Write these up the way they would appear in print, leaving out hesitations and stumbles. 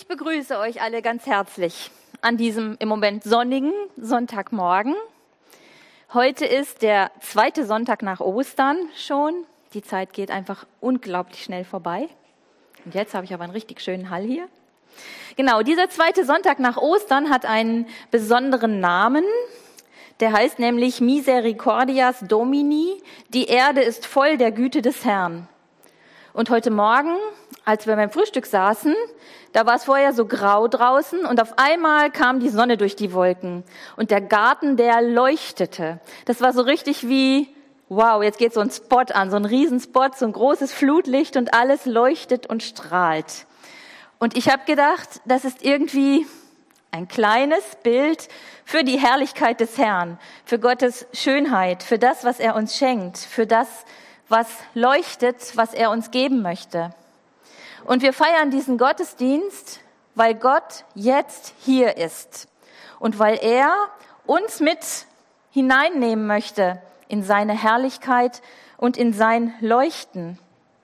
Ich begrüße euch alle ganz herzlich an diesem im Moment sonnigen Sonntagmorgen. Heute ist der zweite Sonntag nach Ostern schon. Die Zeit geht einfach unglaublich schnell vorbei. Und jetzt habe ich aber einen richtig schönen Hall hier. Genau, dieser zweite Sonntag nach Ostern hat einen besonderen Namen. Der heißt nämlich Misericordias Domini. Die Erde ist voll der Güte des Herrn. Und heute Morgen, als wir beim Frühstück saßen, da war es vorher so grau draußen und auf einmal kam die Sonne durch die Wolken und der Garten, der leuchtete. Das war so richtig wie, wow, jetzt geht so ein Spot an, so ein Riesenspot, so ein großes Flutlicht und alles leuchtet und strahlt. Und ich habe gedacht, das ist irgendwie ein kleines Bild für die Herrlichkeit des Herrn, für Gottes Schönheit, für das, was er uns schenkt, für das, was leuchtet, was er uns geben möchte. Und wir feiern diesen Gottesdienst, weil Gott jetzt hier ist und weil er uns mit hineinnehmen möchte in seine Herrlichkeit und in sein Leuchten.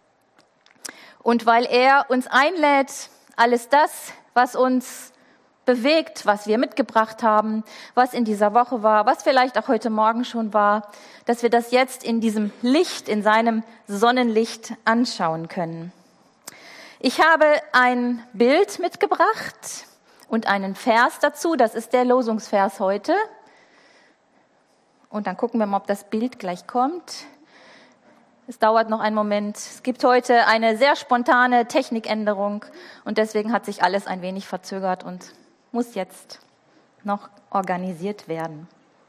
Und weil er uns einlädt, alles das, was uns bewegt, was wir mitgebracht haben, was in dieser Woche war, was vielleicht auch heute Morgen schon war, dass wir das jetzt in diesem Licht, in seinem Sonnenlicht anschauen können. Ich habe ein Bild mitgebracht und einen Vers dazu. Das ist der Losungsvers heute. Und dann gucken wir mal, ob das Bild gleich kommt. Es dauert noch einen Moment. Es gibt heute eine sehr spontane Technikänderung und deswegen hat sich alles ein wenig verzögert und muss jetzt noch organisiert werden.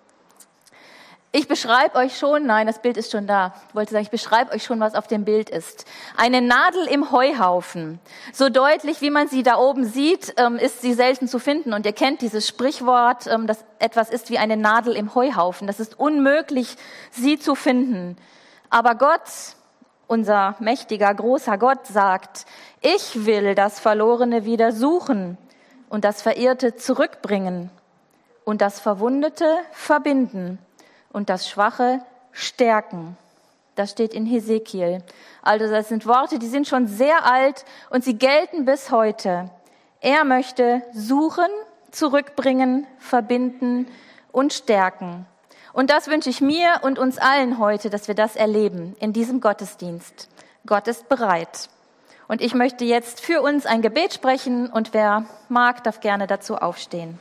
Ich beschreibe euch schon, nein, das Bild ist schon da. Ich wollte sagen, ich beschreibe euch schon, was auf dem Bild ist. Eine Nadel im Heuhaufen. So deutlich, wie man sie da oben sieht, ist sie selten zu finden. Und ihr kennt dieses Sprichwort, dass etwas ist wie eine Nadel im Heuhaufen. Das ist unmöglich, sie zu finden. Aber Gott, unser mächtiger, großer Gott, sagt, ich will das Verlorene wieder suchen und das Verirrte zurückbringen und das Verwundete verbinden und das Schwache stärken. Das steht in Hesekiel. Also das sind Worte, die sind schon sehr alt und sie gelten bis heute. Er möchte suchen, zurückbringen, verbinden und stärken. Und das wünsche ich mir und uns allen heute, dass wir das erleben in diesem Gottesdienst. Gott ist bereit. Und ich möchte jetzt für uns ein Gebet sprechen und wer mag, darf gerne dazu aufstehen.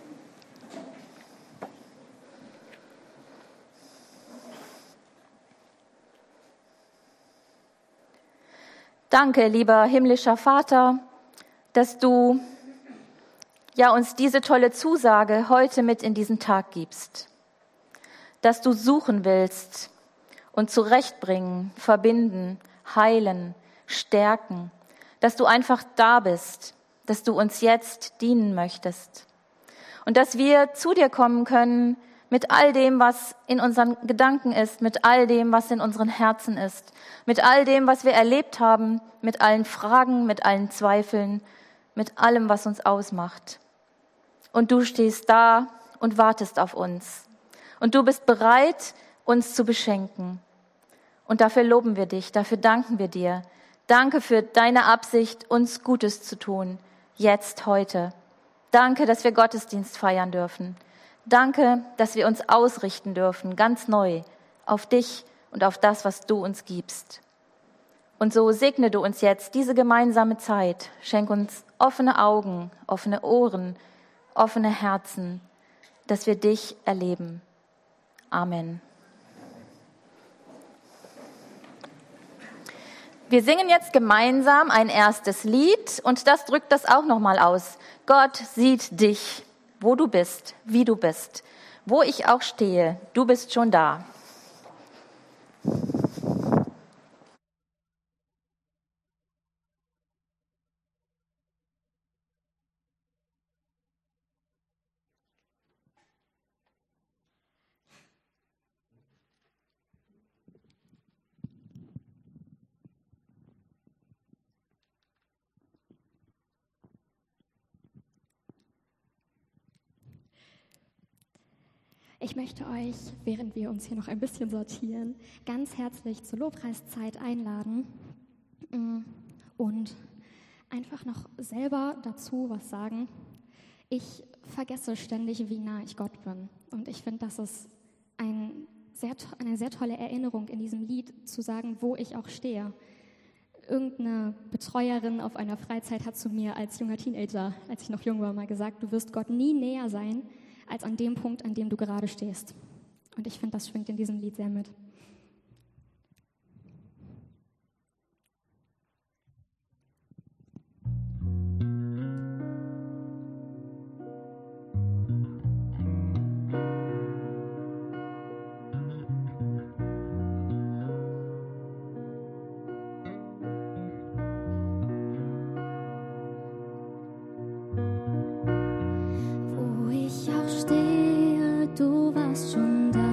Danke, lieber himmlischer Vater, dass du uns diese tolle Zusage heute mit in diesen Tag gibst. Dass du suchen willst und zurechtbringen, verbinden, heilen, stärken. Dass du einfach da bist, dass du uns jetzt dienen möchtest. Und dass wir zu dir kommen können mit all dem, was in unseren Gedanken ist, mit all dem, was in unseren Herzen ist, mit all dem, was wir erlebt haben, mit allen Fragen, mit allen Zweifeln, mit allem, was uns ausmacht. Und du stehst da und wartest auf uns. Und du bist bereit, uns zu beschenken. Und dafür loben wir dich, dafür danken wir dir. Danke für deine Absicht, uns Gutes zu tun, jetzt, heute. Danke, dass wir Gottesdienst feiern dürfen. Danke, dass wir uns ausrichten dürfen, ganz neu, auf dich und auf das, was du uns gibst. Und so segne du uns jetzt diese gemeinsame Zeit. Schenk uns offene Augen, offene Ohren, offene Herzen, dass wir dich erleben. Amen. Wir singen jetzt gemeinsam ein erstes Lied und das drückt das auch nochmal aus. Gott sieht dich, wo du bist, wie du bist, wo ich auch stehe, du bist schon da. Ich möchte euch, während wir uns hier noch ein bisschen sortieren, ganz herzlich zur Lobpreiszeit einladen und einfach noch selber dazu was sagen. Ich vergesse ständig, wie nah ich Gott bin. Und ich finde, das ist eine sehr tolle Erinnerung in diesem Lied, zu sagen, wo ich auch stehe. Irgendeine Betreuerin auf einer Freizeit hat zu mir als junger Teenager, als ich noch jung war, mal gesagt, du wirst Gott nie näher sein, als an dem Punkt, an dem du gerade stehst. Und ich finde, das schwingt in diesem Lied sehr mit. Du warst schon da.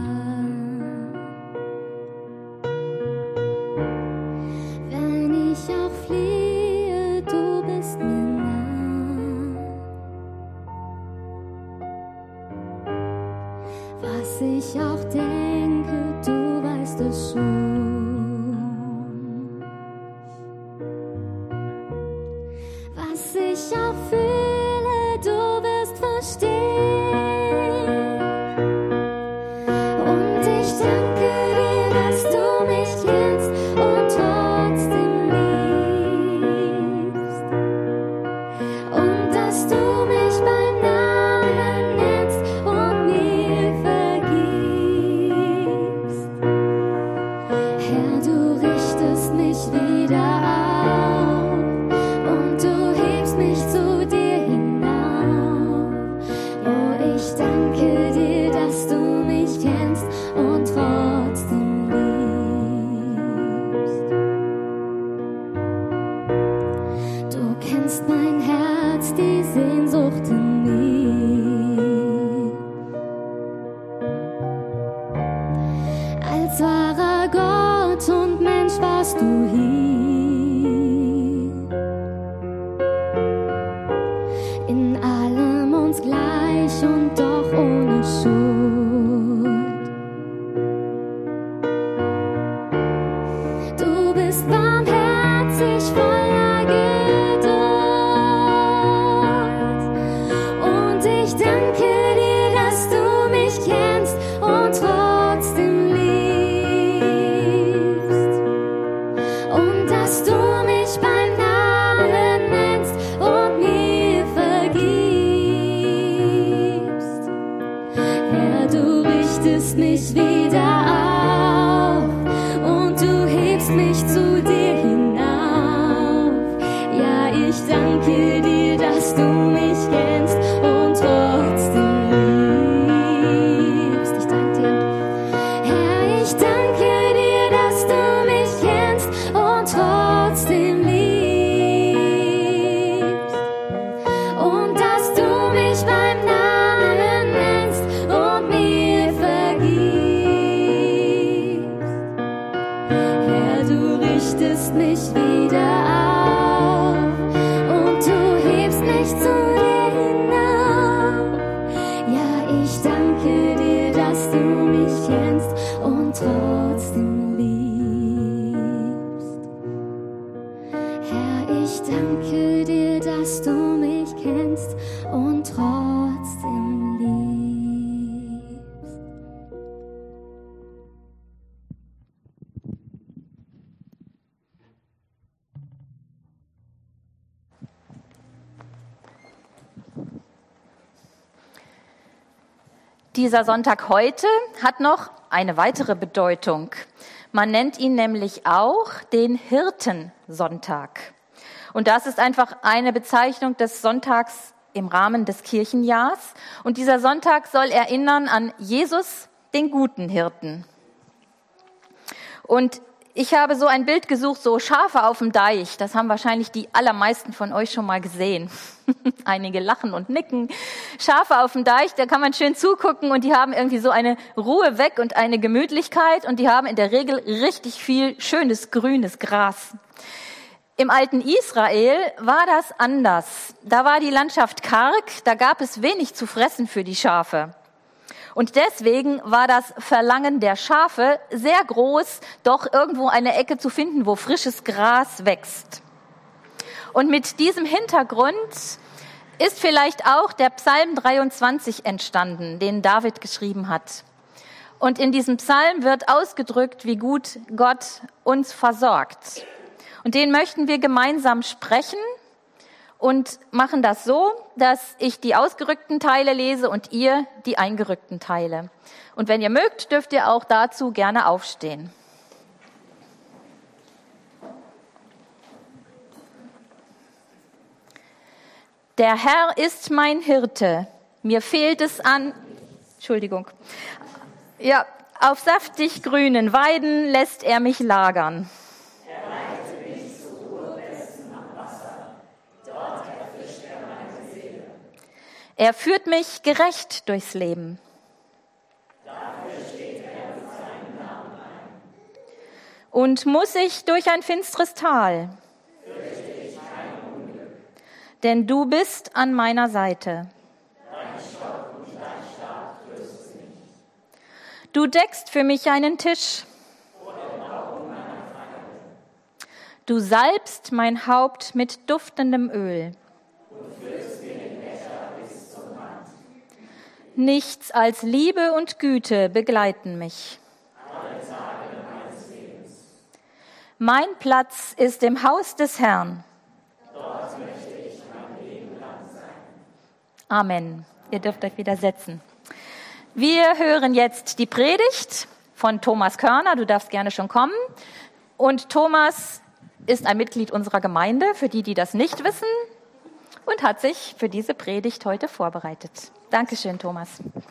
Wenn ich auch fliehe, du bist mir nah. Was ich auch denke, du weißt es schon. Was ich auch fühle, du wirst verstehen. Als wahrer Gott und Mensch warst du hier. In allem uns gleich und doch ohne Schuld. Du bist barmherzig, voller Geduld. Und ich danke dir, dass du mich kennst und trotzdem dass du mich beim Namen nennst und mir vergibst. Herr, du richtest mich wieder auf und du hebst mich zu dir hinauf. Ja, ich danke dir, dass du mich kennst und trotzdem liebst. Ich danke dir. Herr, ich danke dir, dass du mich kennst und trotzdem liebst. Und dass du mich beim Namen nennst und mir vergibst. Herr, du richtest mich wieder auf und du hebst mich zu dir hinauf. Ja, ich danke dir, dass du mich kennst und trotzdem liebst. Herr, ich danke dir, dass du mich kennst und trotzdem liebst. Dieser Sonntag heute hat noch eine weitere Bedeutung. Man nennt ihn nämlich auch den Hirtensonntag. Und das ist einfach eine Bezeichnung des Sonntags im Rahmen des Kirchenjahrs. Und dieser Sonntag soll erinnern an Jesus, den guten Hirten. Und ich habe so ein Bild gesucht, so Schafe auf dem Deich. Das haben wahrscheinlich die allermeisten von euch schon mal gesehen. Einige lachen und nicken. Schafe auf dem Deich, da kann man schön zugucken und die haben irgendwie so eine Ruhe weg und eine Gemütlichkeit und die haben in der Regel richtig viel schönes grünes Gras. Im alten Israel war das anders. Da war die Landschaft karg, da gab es wenig zu fressen für die Schafe. Und deswegen war das Verlangen der Schafe sehr groß, doch irgendwo eine Ecke zu finden, wo frisches Gras wächst. Und mit diesem Hintergrund ist vielleicht auch der Psalm 23 entstanden, den David geschrieben hat. Und in diesem Psalm wird ausgedrückt, wie gut Gott uns versorgt. Und den möchten wir gemeinsam sprechen und machen das so, dass ich die ausgerückten Teile lese und ihr die eingerückten Teile. Und wenn ihr mögt, dürft ihr auch dazu gerne aufstehen. Der Herr ist mein Hirte, mir fehlt es an, auf saftig grünen Weiden lässt er mich lagern. Er leitet mich zu Ruhebesten am Wasser, dort erfrischt er meine Seele. Er führt mich gerecht durchs Leben. Dafür steht er mit seinem Namen ein. Und muss ich durch ein finstres Tal, fürchte ich kein Unglück. Denn du bist an meiner Seite. Dein Stock und dein Stab trösten mich. Du deckst für mich einen Tisch. Vor den Augen meiner Feinde. Du salbst mein Haupt mit duftendem Öl. Und füllst mir den Becher bis zum Rand. Nichts als Liebe und Güte begleiten mich. Alle Tage meines Lebens. Mein Platz ist im Haus des Herrn. Dort möchte ich mein Leben lang sein. Amen. Ihr dürft euch wieder setzen. Wir hören jetzt die Predigt von Thomas Körner. Du darfst gerne schon kommen. Und Thomas ist ein Mitglied unserer Gemeinde, für die, die das nicht wissen, und hat sich für diese Predigt heute vorbereitet. Dankeschön, Thomas.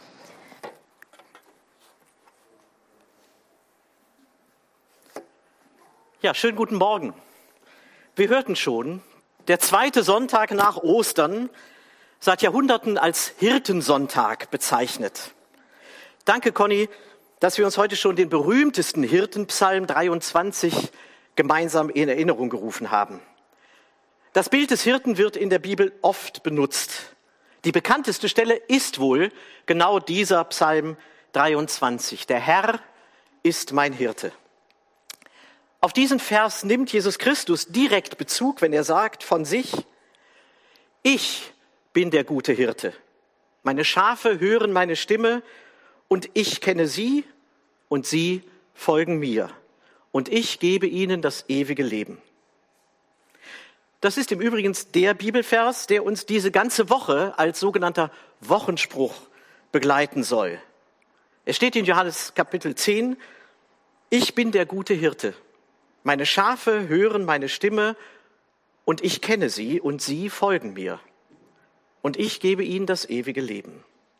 Ja, schönen guten Morgen. Wir hörten schon, der zweite Sonntag nach Ostern, seit Jahrhunderten als Hirtensonntag bezeichnet. Danke, Conny, dass wir uns heute schon den berühmtesten Hirtenpsalm 23 gemeinsam in Erinnerung gerufen haben. Das Bild des Hirten wird in der Bibel oft benutzt. Die bekannteste Stelle ist wohl genau dieser Psalm 23. Der Herr ist mein Hirte. Auf diesen Vers nimmt Jesus Christus direkt Bezug, wenn er sagt von sich: Ich bin der gute Hirte. Meine Schafe hören meine Stimme und ich kenne sie und sie folgen mir. Und ich gebe ihnen das ewige Leben. Das ist im Übrigen der Bibelvers, der uns diese ganze Woche als sogenannter Wochenspruch begleiten soll. Es steht in Johannes Kapitel 10, ich bin der gute Hirte. Meine Schafe hören meine Stimme und ich kenne sie und sie folgen mir. Und ich gebe ihnen das ewige Leben.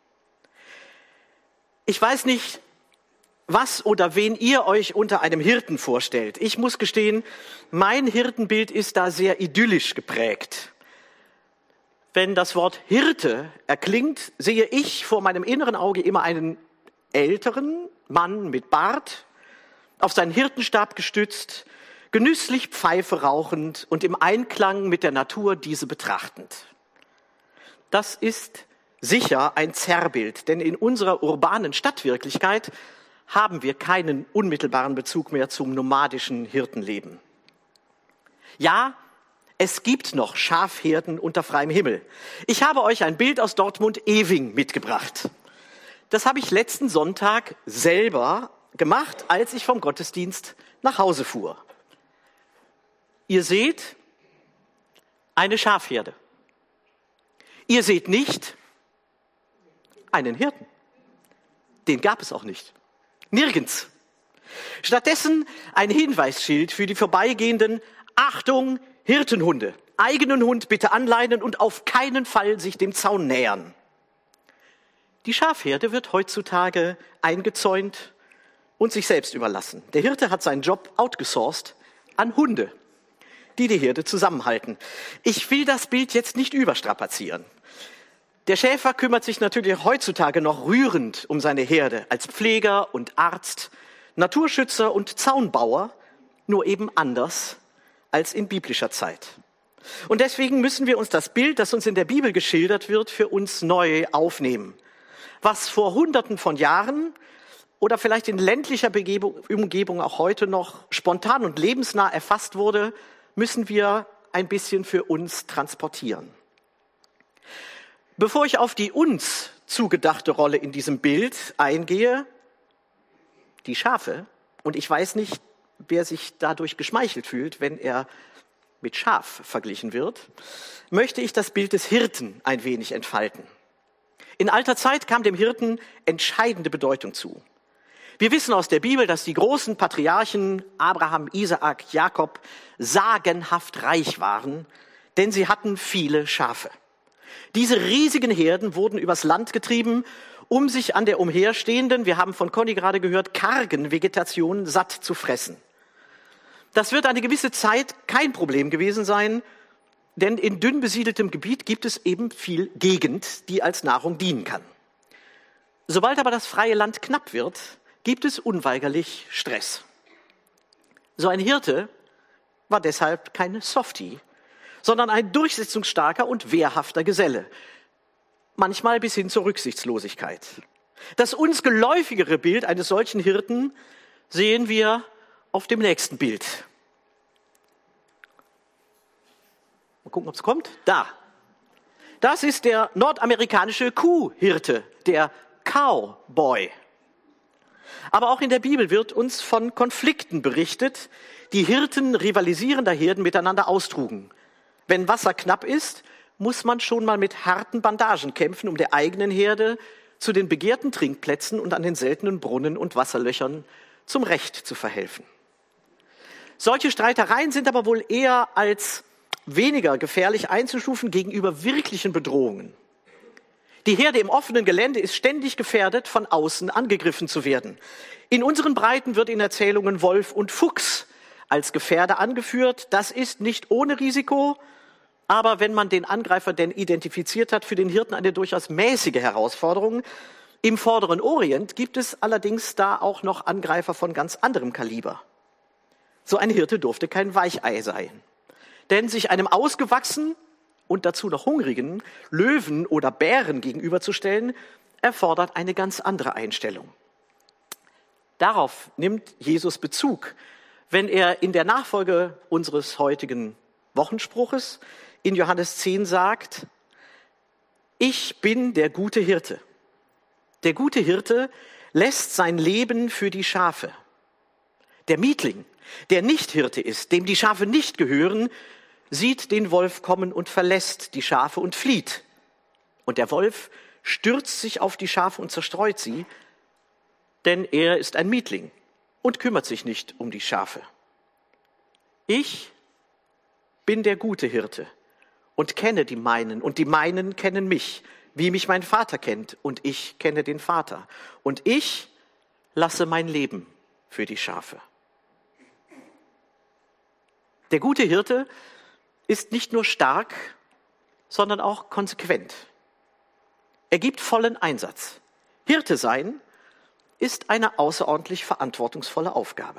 Ich weiß nicht, was oder wen ihr euch unter einem Hirten vorstellt. Ich muss gestehen, mein Hirtenbild ist da sehr idyllisch geprägt. Wenn das Wort Hirte erklingt, sehe ich vor meinem inneren Auge immer einen älteren Mann mit Bart, auf seinen Hirtenstab gestützt, genüsslich Pfeife rauchend und im Einklang mit der Natur diese betrachtend. Das ist sicher ein Zerrbild, denn in unserer urbanen Stadtwirklichkeit haben wir keinen unmittelbaren Bezug mehr zum nomadischen Hirtenleben. Ja, es gibt noch Schafherden unter freiem Himmel. Ich habe euch ein Bild aus Dortmund-Ewing mitgebracht. Das habe ich letzten Sonntag selber gemacht, als ich vom Gottesdienst nach Hause fuhr. Ihr seht eine Schafherde. Ihr seht nicht einen Hirten. Den gab es auch nicht. Nirgends. Stattdessen ein Hinweisschild für die Vorbeigehenden: Achtung, Hirtenhunde. Eigenen Hund bitte anleinen und auf keinen Fall sich dem Zaun nähern. Die Schafherde wird heutzutage eingezäunt und sich selbst überlassen. Der Hirte hat seinen Job outgesourced an Hunde, die die Herde zusammenhalten. Ich will das Bild jetzt nicht überstrapazieren. Der Schäfer kümmert sich natürlich heutzutage noch rührend um seine Herde als Pfleger und Arzt, Naturschützer und Zaunbauer, nur eben anders als in biblischer Zeit. Und deswegen müssen wir uns das Bild, das uns in der Bibel geschildert wird, für uns neu aufnehmen. Was vor Hunderten von Jahren oder vielleicht in ländlicher Umgebung auch heute noch spontan und lebensnah erfasst wurde, müssen wir ein bisschen für uns transportieren. Bevor ich auf die uns zugedachte Rolle in diesem Bild eingehe, die Schafe, und ich weiß nicht, wer sich dadurch geschmeichelt fühlt, wenn er mit Schaf verglichen wird, möchte ich das Bild des Hirten ein wenig entfalten. In alter Zeit kam dem Hirten entscheidende Bedeutung zu. Wir wissen aus der Bibel, dass die großen Patriarchen Abraham, Isaak, Jakob sagenhaft reich waren, denn sie hatten viele Schafe. Diese riesigen Herden wurden übers Land getrieben, um sich an der umherstehenden, wir haben von Conny gerade gehört, kargen Vegetation satt zu fressen. Das wird eine gewisse Zeit kein Problem gewesen sein, denn in dünn besiedeltem Gebiet gibt es eben viel Gegend, die als Nahrung dienen kann. Sobald aber das freie Land knapp wird, gibt es unweigerlich Stress. So ein Hirte war deshalb kein Softie, sondern ein durchsetzungsstarker und wehrhafter Geselle, manchmal bis hin zur Rücksichtslosigkeit. Das uns geläufigere Bild eines solchen Hirten sehen wir auf dem nächsten Bild. Mal gucken, ob es kommt. Da. Das ist der nordamerikanische Kuhhirte, der Cowboy. Aber auch in der Bibel wird uns von Konflikten berichtet, die Hirten rivalisierender Herden miteinander austrugen. Wenn Wasser knapp ist, muss man schon mal mit harten Bandagen kämpfen, um der eigenen Herde zu den begehrten Trinkplätzen und an den seltenen Brunnen und Wasserlöchern zum Recht zu verhelfen. Solche Streitereien sind aber wohl eher als weniger gefährlich einzustufen gegenüber wirklichen Bedrohungen. Die Herde im offenen Gelände ist ständig gefährdet, von außen angegriffen zu werden. In unseren Breiten wird in Erzählungen Wolf und Fuchs als Gefährder angeführt. Das ist nicht ohne Risiko, aber wenn man den Angreifer denn identifiziert hat, für den Hirten eine durchaus mäßige Herausforderung. Im Vorderen Orient gibt es allerdings da auch noch Angreifer von ganz anderem Kaliber. So ein Hirte durfte kein Weichei sein. Denn sich einem ausgewachsenen und dazu noch hungrigen Löwen oder Bären gegenüberzustellen, erfordert eine ganz andere Einstellung. Darauf nimmt Jesus Bezug, wenn er in der Nachfolge unseres heutigen Wochenspruches in Johannes 10 sagt, ich bin der gute Hirte. Der gute Hirte lässt sein Leben für die Schafe. Der Mietling, der nicht Hirte ist, dem die Schafe nicht gehören, sieht den Wolf kommen und verlässt die Schafe und flieht. Und der Wolf stürzt sich auf die Schafe und zerstreut sie, denn er ist ein Mietling und kümmert sich nicht um die Schafe. Ich bin der gute Hirte und kenne die meinen, und die meinen kennen mich, wie mich mein Vater kennt, und ich kenne den Vater. Und ich lasse mein Leben für die Schafe. Der gute Hirte ist nicht nur stark, sondern auch konsequent. Er gibt vollen Einsatz. Hirte sein ist eine außerordentlich verantwortungsvolle Aufgabe.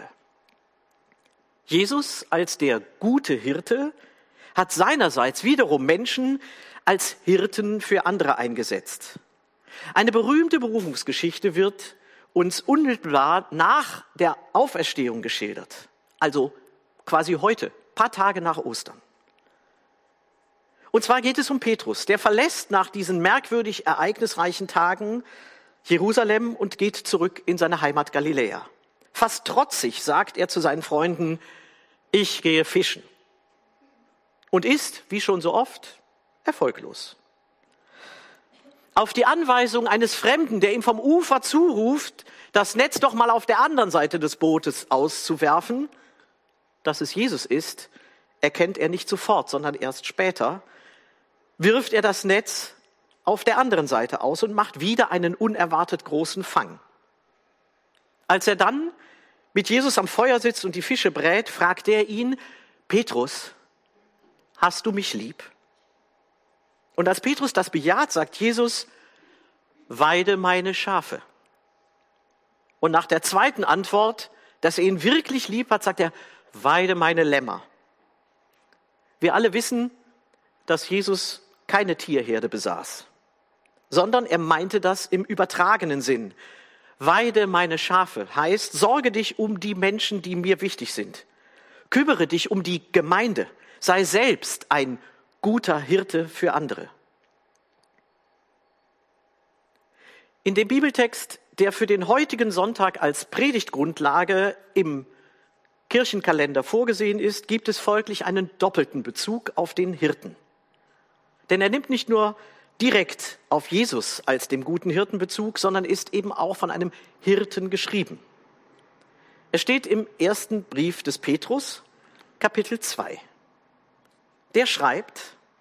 Jesus als der gute Hirte hat seinerseits wiederum Menschen als Hirten für andere eingesetzt. Eine berühmte Berufungsgeschichte wird uns unmittelbar nach der Auferstehung geschildert. Also quasi heute, ein paar Tage nach Ostern. Und zwar geht es um Petrus. Der verlässt nach diesen merkwürdig ereignisreichen Tagen Jerusalem und geht zurück in seine Heimat Galiläa. Fast trotzig sagt er zu seinen Freunden, ich gehe fischen. Und ist, wie schon so oft, erfolglos. Auf die Anweisung eines Fremden, der ihm vom Ufer zuruft, das Netz doch mal auf der anderen Seite des Bootes auszuwerfen, dass es Jesus ist, erkennt er nicht sofort, sondern erst später, wirft er das Netz auf der anderen Seite aus und macht wieder einen unerwartet großen Fang. Als er dann mit Jesus am Feuer sitzt und die Fische brät, fragt er ihn, Petrus, hast du mich lieb? Und als Petrus das bejaht, sagt Jesus, weide meine Schafe. Und nach der zweiten Antwort, dass er ihn wirklich lieb hat, sagt er, weide meine Lämmer. Wir alle wissen, dass Jesus keine Tierherde besaß, sondern er meinte das im übertragenen Sinn. Weide meine Schafe heißt, sorge dich um die Menschen, die mir wichtig sind. Kümmere dich um die Gemeinde. sei selbst ein guter Hirte für andere. In dem Bibeltext, der für den heutigen Sonntag als Predigtgrundlage im Kirchenkalender vorgesehen ist, gibt es folglich einen doppelten Bezug auf den Hirten. Denn er nimmt nicht nur direkt auf Jesus als dem guten Hirten Bezug, sondern ist eben auch von einem Hirten geschrieben. Er steht im ersten Brief des Petrus, Kapitel 2. Der schreibt: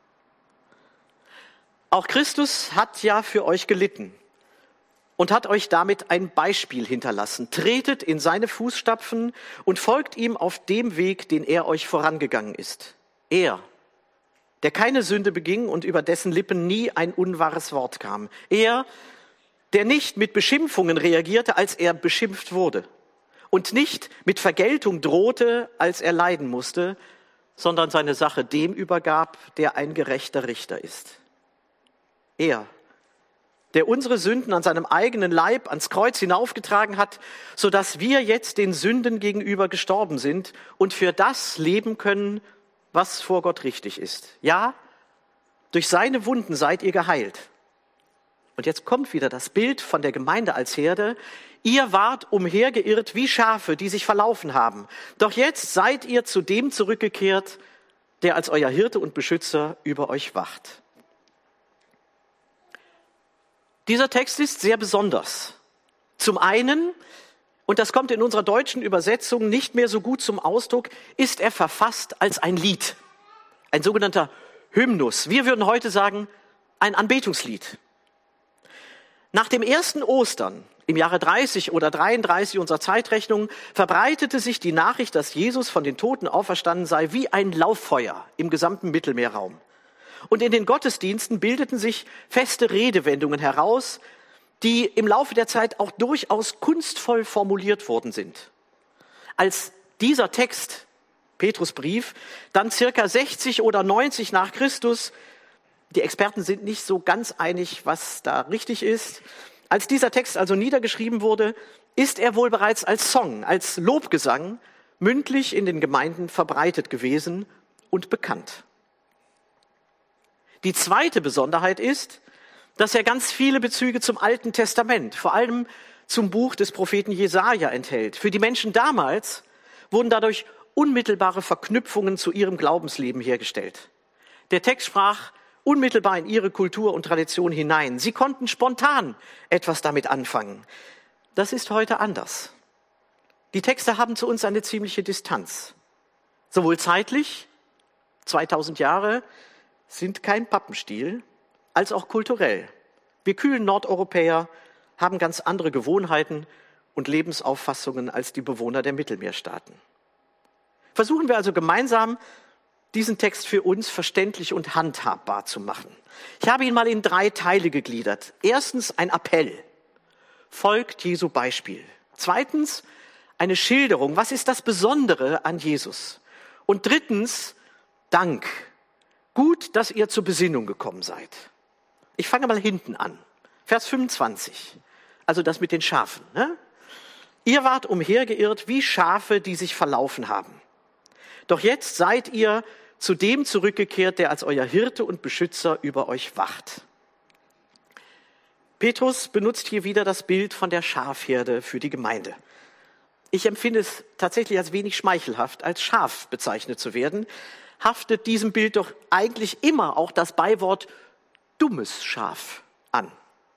Auch Christus hat ja für euch gelitten und hat euch damit ein Beispiel hinterlassen. Tretet in seine Fußstapfen und folgt ihm auf dem Weg, den er euch vorangegangen ist. Er, der keine Sünde beging und über dessen Lippen nie ein unwahres Wort kam. Er, der nicht mit Beschimpfungen reagierte, als er beschimpft wurde. Und nicht mit Vergeltung drohte, als er leiden musste, sondern seine Sache dem übergab, der ein gerechter Richter ist. Er, der unsere Sünden an seinem eigenen Leib ans Kreuz hinaufgetragen hat, sodass wir jetzt den Sünden gegenüber gestorben sind und für das leben können, was vor Gott richtig ist. Ja, durch seine Wunden seid ihr geheilt. Und jetzt kommt wieder das Bild von der Gemeinde als Herde. Ihr wart umhergeirrt wie Schafe, die sich verlaufen haben. Doch jetzt seid ihr zu dem zurückgekehrt, der als euer Hirte und Beschützer über euch wacht. Dieser Text ist sehr besonders. Zum einen, und das kommt in unserer deutschen Übersetzung nicht mehr so gut zum Ausdruck, ist er verfasst als ein Lied, ein sogenannter Hymnus. Wir würden heute sagen, ein Anbetungslied. Nach dem ersten Ostern im Jahre 30 oder 33 unserer Zeitrechnung verbreitete sich die Nachricht, dass Jesus von den Toten auferstanden sei, wie ein Lauffeuer im gesamten Mittelmeerraum. Und in den Gottesdiensten bildeten sich feste Redewendungen heraus, die im Laufe der Zeit auch durchaus kunstvoll formuliert worden sind. Als dieser Text, Petrusbrief, dann circa 60 oder 90 nach Christus, die Experten sind nicht so ganz einig, was da richtig ist, als dieser Text also niedergeschrieben wurde, ist er wohl bereits als Song, als Lobgesang mündlich in den Gemeinden verbreitet gewesen und bekannt. Die zweite Besonderheit ist, dass er ganz viele Bezüge zum Alten Testament, vor allem zum Buch des Propheten Jesaja enthält. Für die Menschen damals wurden dadurch unmittelbare Verknüpfungen zu ihrem Glaubensleben hergestellt. Der Text sprach unmittelbar in ihre Kultur und Tradition hinein. Sie konnten spontan etwas damit anfangen. Das ist heute anders. Die Texte haben zu uns eine ziemliche Distanz. Sowohl zeitlich, 2000 Jahre, sind kein Pappenstiel, als auch kulturell. Wir kühlen Nordeuropäer haben ganz andere Gewohnheiten und Lebensauffassungen als die Bewohner der Mittelmeerstaaten. Versuchen wir also gemeinsam, diesen Text für uns verständlich und handhabbar zu machen. Ich habe ihn mal in 3 Teile gegliedert. Erstens ein Appell. Folgt Jesu Beispiel. Zweitens eine Schilderung. Was ist das Besondere an Jesus? Und drittens Dank. Gut, dass ihr zur Besinnung gekommen seid. Ich fange mal hinten an. Vers 25. Also das mit den Schafen. Ne? Ihr wart umhergeirrt wie Schafe, die sich verlaufen haben. Doch jetzt seid ihr zu dem zurückgekehrt, der als euer Hirte und Beschützer über euch wacht. Petrus benutzt hier wieder das Bild von der Schafherde für die Gemeinde. Ich empfinde es tatsächlich als wenig schmeichelhaft, als Schaf bezeichnet zu werden. Haftet diesem Bild doch eigentlich immer auch das Beiwort dummes Schaf an.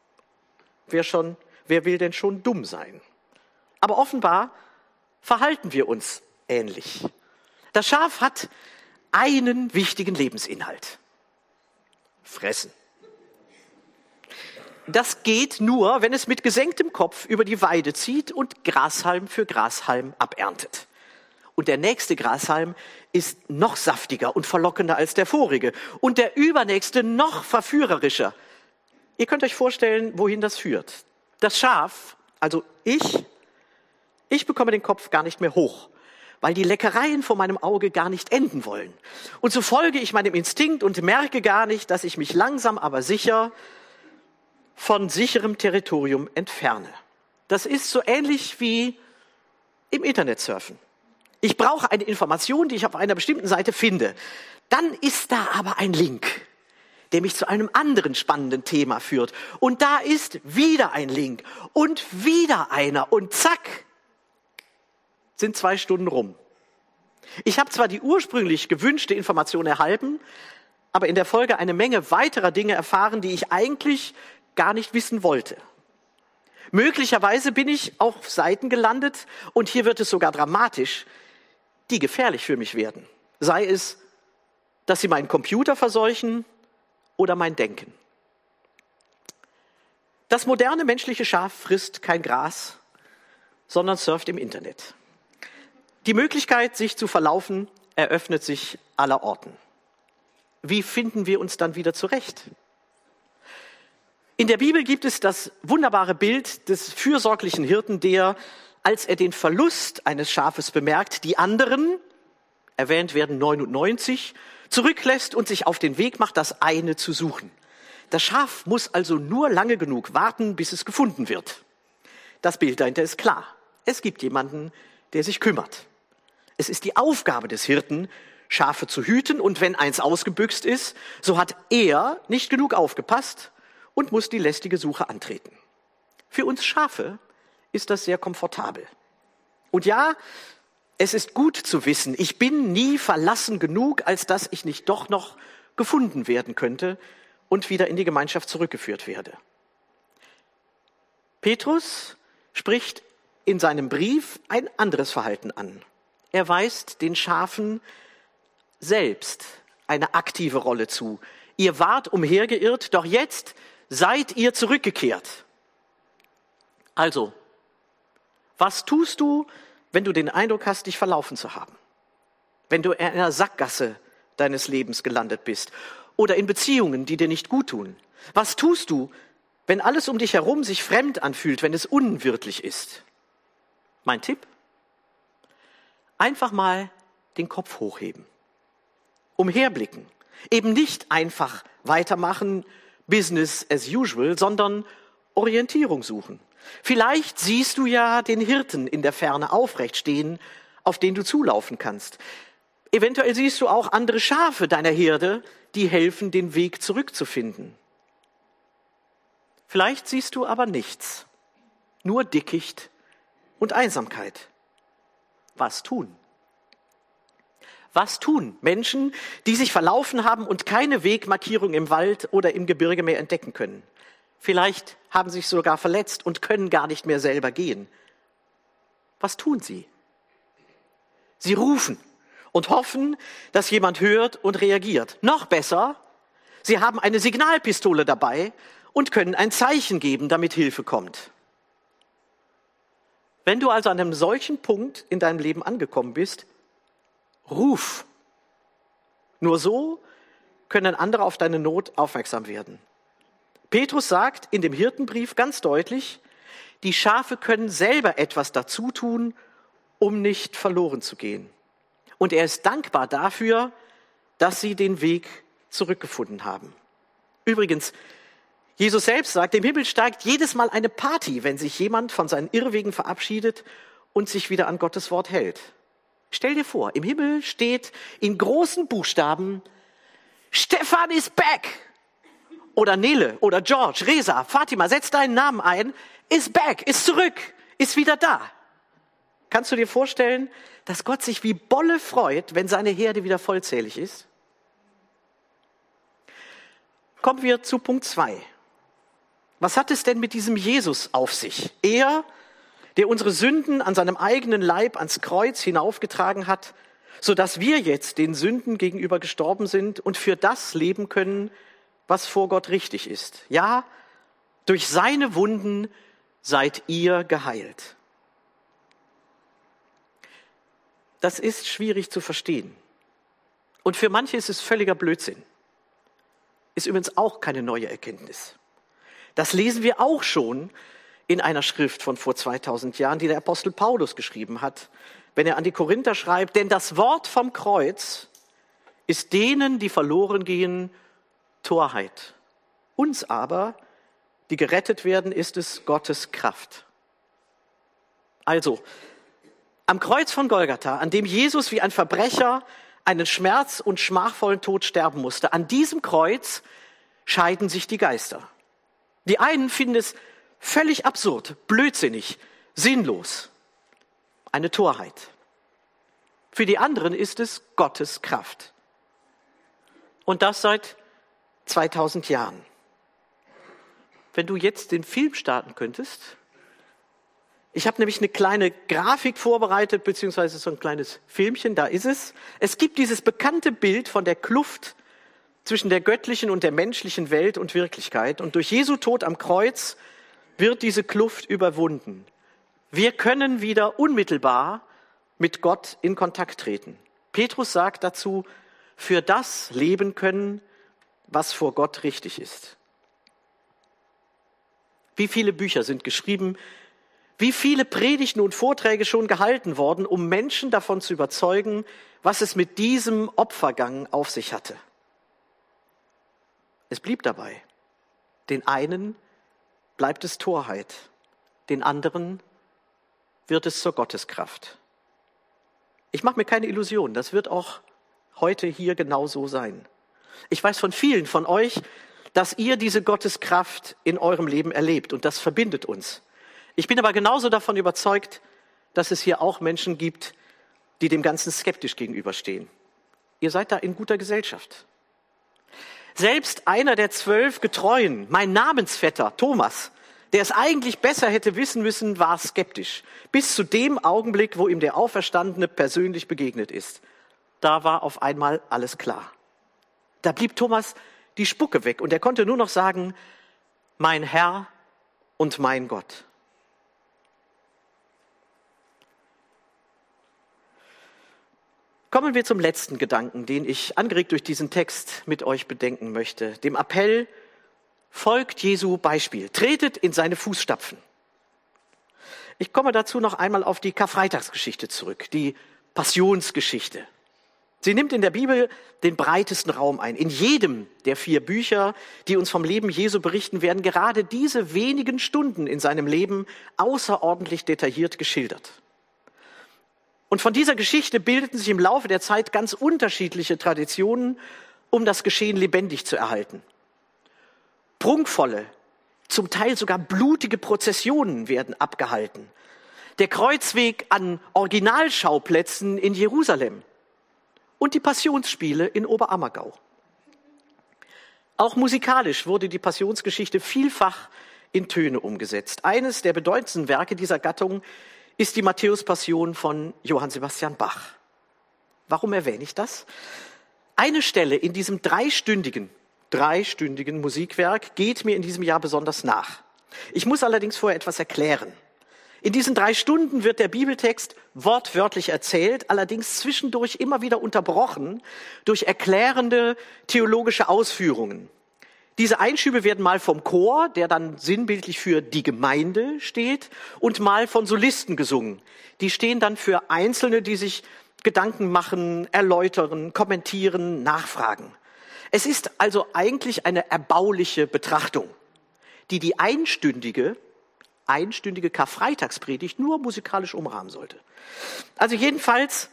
Wer will denn schon dumm sein? Aber offenbar verhalten wir uns ähnlich. Das Schaf hat einen wichtigen Lebensinhalt: Fressen. Das geht nur, wenn es mit gesenktem Kopf über die Weide zieht und Grashalm für Grashalm aberntet. Und der nächste Grashalm ist noch saftiger und verlockender als der vorige. Und der übernächste noch verführerischer. Ihr könnt euch vorstellen, wohin das führt. Das Schaf, also ich bekomme den Kopf gar nicht mehr hoch, weil die Leckereien vor meinem Auge gar nicht enden wollen. Und so folge ich meinem Instinkt und merke gar nicht, dass ich mich langsam aber sicher von sicherem Territorium entferne. Das ist so ähnlich wie im Internet surfen. Ich brauche eine Information, die ich auf einer bestimmten Seite finde. Dann ist da aber ein Link, der mich zu einem anderen spannenden Thema führt. Und da ist wieder ein Link und wieder einer. Und zack, sind 2 Stunden rum. Ich habe zwar die ursprünglich gewünschte Information erhalten, aber in der Folge eine Menge weiterer Dinge erfahren, die ich eigentlich gar nicht wissen wollte. Möglicherweise bin ich auf Seiten gelandet, und hier wird es sogar dramatisch, die gefährlich für mich werden. Sei es, dass sie meinen Computer verseuchen oder mein Denken. Das moderne menschliche Schaf frisst kein Gras, sondern surft im Internet. Die Möglichkeit, sich zu verlaufen, eröffnet sich allerorten. Wie finden wir uns dann wieder zurecht? In der Bibel gibt es das wunderbare Bild des fürsorglichen Hirten, der, als er den Verlust eines Schafes bemerkt, die anderen, erwähnt werden 99, zurücklässt und sich auf den Weg macht, das eine zu suchen. Das Schaf muss also nur lange genug warten, bis es gefunden wird. Das Bild dahinter ist klar. Es gibt jemanden, der sich kümmert. Es ist die Aufgabe des Hirten, Schafe zu hüten, und wenn eins ausgebüxt ist, so hat er nicht genug aufgepasst und muss die lästige Suche antreten. Für uns Schafe ist das sehr komfortabel. Und ja, es ist gut zu wissen, ich bin nie verlassen genug, als dass ich nicht doch noch gefunden werden könnte und wieder in die Gemeinschaft zurückgeführt werde. Petrus spricht in seinem Brief ein anderes Verhalten an. Er weist den Schafen selbst eine aktive Rolle zu. Ihr wart umhergeirrt, doch jetzt seid ihr zurückgekehrt. Also, was tust du, wenn du den Eindruck hast, dich verlaufen zu haben? Wenn du in einer Sackgasse deines Lebens gelandet bist oder in Beziehungen, die dir nicht gut tun? Was tust du, wenn alles um dich herum sich fremd anfühlt, wenn es unwirtlich ist? Mein Tipp? Einfach mal den Kopf hochheben. Umherblicken. Eben nicht einfach weitermachen, Business as usual, sondern Orientierung suchen. Vielleicht siehst du ja den Hirten in der Ferne aufrecht stehen, auf den du zulaufen kannst. Eventuell siehst du auch andere Schafe deiner Herde, die helfen, den Weg zurückzufinden. Vielleicht siehst du aber nichts, nur Dickicht und Einsamkeit. Was tun? Was tun Menschen, die sich verlaufen haben und keine Wegmarkierung im Wald oder im Gebirge mehr entdecken können? Vielleicht haben sie sich sogar verletzt und können gar nicht mehr selber gehen. Was tun sie? Sie rufen und hoffen, dass jemand hört und reagiert. Noch besser, sie haben eine Signalpistole dabei und können ein Zeichen geben, damit Hilfe kommt. Wenn du also an einem solchen Punkt in deinem Leben angekommen bist, ruf. Nur so können andere auf deine Not aufmerksam werden. Petrus sagt in dem Hirtenbrief ganz deutlich, die Schafe können selber etwas dazu tun, um nicht verloren zu gehen. Und er ist dankbar dafür, dass sie den Weg zurückgefunden haben. Übrigens, Jesus selbst sagt, im Himmel steigt jedes Mal eine Party, wenn sich jemand von seinen Irrwegen verabschiedet und sich wieder an Gottes Wort hält. Stell dir vor, im Himmel steht in großen Buchstaben, Stefan is back. Oder Nele oder George, Reza, Fatima, setz deinen Namen ein, is back, ist zurück, ist wieder da. Kannst du dir vorstellen, dass Gott sich wie Bolle freut, wenn seine Herde wieder vollzählig ist? Kommen wir zu Punkt 2. Was hat es denn mit diesem Jesus auf sich? Er, der unsere Sünden an seinem eigenen Leib ans Kreuz hinaufgetragen hat, sodass wir jetzt den Sünden gegenüber gestorben sind und für das leben können, was vor Gott richtig ist. Ja, durch seine Wunden seid ihr geheilt. Das ist schwierig zu verstehen. Und für manche ist es völliger Blödsinn. Ist übrigens auch keine neue Erkenntnis. Das lesen wir auch schon in einer Schrift von vor 2000 Jahren, die der Apostel Paulus geschrieben hat, wenn er an die Korinther schreibt, denn das Wort vom Kreuz ist denen, die verloren gehen, Torheit. Uns aber, die gerettet werden, ist es Gottes Kraft. Also, Am Kreuz von Golgatha, an dem Jesus wie ein Verbrecher einen schmerz- und schmachvollen Tod sterben musste, an diesem Kreuz scheiden sich die Geister. Die einen finden es völlig absurd, blödsinnig, sinnlos, eine Torheit. Für die anderen ist es Gottes Kraft. Und das seit 2000 Jahren. Wenn du jetzt den Film starten könntest. Ich habe nämlich eine kleine Grafik vorbereitet, beziehungsweise so ein kleines Filmchen, da ist es. Es gibt dieses bekannte Bild von der Kluft zwischen der göttlichen und der menschlichen Welt und Wirklichkeit. Und durch Jesu Tod am Kreuz wird diese Kluft überwunden. Wir können wieder unmittelbar mit Gott in Kontakt treten. Petrus sagt dazu, für das leben können, was vor Gott richtig ist. Wie viele Bücher sind geschrieben, wie viele Predigten und Vorträge schon gehalten worden, um Menschen davon zu überzeugen, was es mit diesem Opfergang auf sich hatte. Es blieb dabei. Den einen bleibt es Torheit, den anderen wird es zur Gotteskraft. Ich mache mir keine Illusion, das wird auch heute hier genau so sein. Ich weiß von vielen von euch, dass ihr diese Gotteskraft in eurem Leben erlebt und das verbindet uns. Ich bin aber genauso davon überzeugt, dass es hier auch Menschen gibt, die dem Ganzen skeptisch gegenüberstehen. Ihr seid da in guter Gesellschaft. Selbst einer der 12 Getreuen, mein Namensvetter Thomas, der es eigentlich besser hätte wissen müssen, war skeptisch. Bis zu dem Augenblick, wo ihm der Auferstandene persönlich begegnet ist. Da war auf einmal alles klar. Da blieb Thomas die Spucke weg und er konnte nur noch sagen, mein Herr und mein Gott. Kommen wir zum letzten Gedanken, den ich angeregt durch diesen Text mit euch bedenken möchte. Dem Appell, folgt Jesu Beispiel, tretet in seine Fußstapfen. Ich komme dazu noch einmal auf die Karfreitagsgeschichte zurück, die Passionsgeschichte. Sie nimmt in der Bibel den breitesten Raum ein. In jedem der 4 Bücher, die uns vom Leben Jesu berichten, werden gerade diese wenigen Stunden in seinem Leben außerordentlich detailliert geschildert. Und von dieser Geschichte bildeten sich im Laufe der Zeit ganz unterschiedliche Traditionen, um das Geschehen lebendig zu erhalten. Prunkvolle, zum Teil sogar blutige Prozessionen werden abgehalten. Der Kreuzweg an Originalschauplätzen in Jerusalem und die Passionsspiele in Oberammergau. Auch musikalisch wurde die Passionsgeschichte vielfach in Töne umgesetzt. Eines der bedeutendsten Werke dieser Gattung ist die Matthäus-Passion von Johann Sebastian Bach. Warum erwähne ich das? Eine Stelle in diesem dreistündigen Musikwerk geht mir in diesem Jahr besonders nach. Ich muss allerdings vorher etwas erklären. In diesen 3 Stunden wird der Bibeltext wortwörtlich erzählt, allerdings zwischendurch immer wieder unterbrochen durch erklärende theologische Ausführungen. Diese Einschübe werden mal vom Chor, der dann sinnbildlich für die Gemeinde steht, und mal von Solisten gesungen. Die stehen dann für Einzelne, die sich Gedanken machen, erläutern, kommentieren, nachfragen. Es ist also eigentlich eine erbauliche Betrachtung, die die einstündige Karfreitagspredigt nur musikalisch umrahmen sollte. Also jedenfalls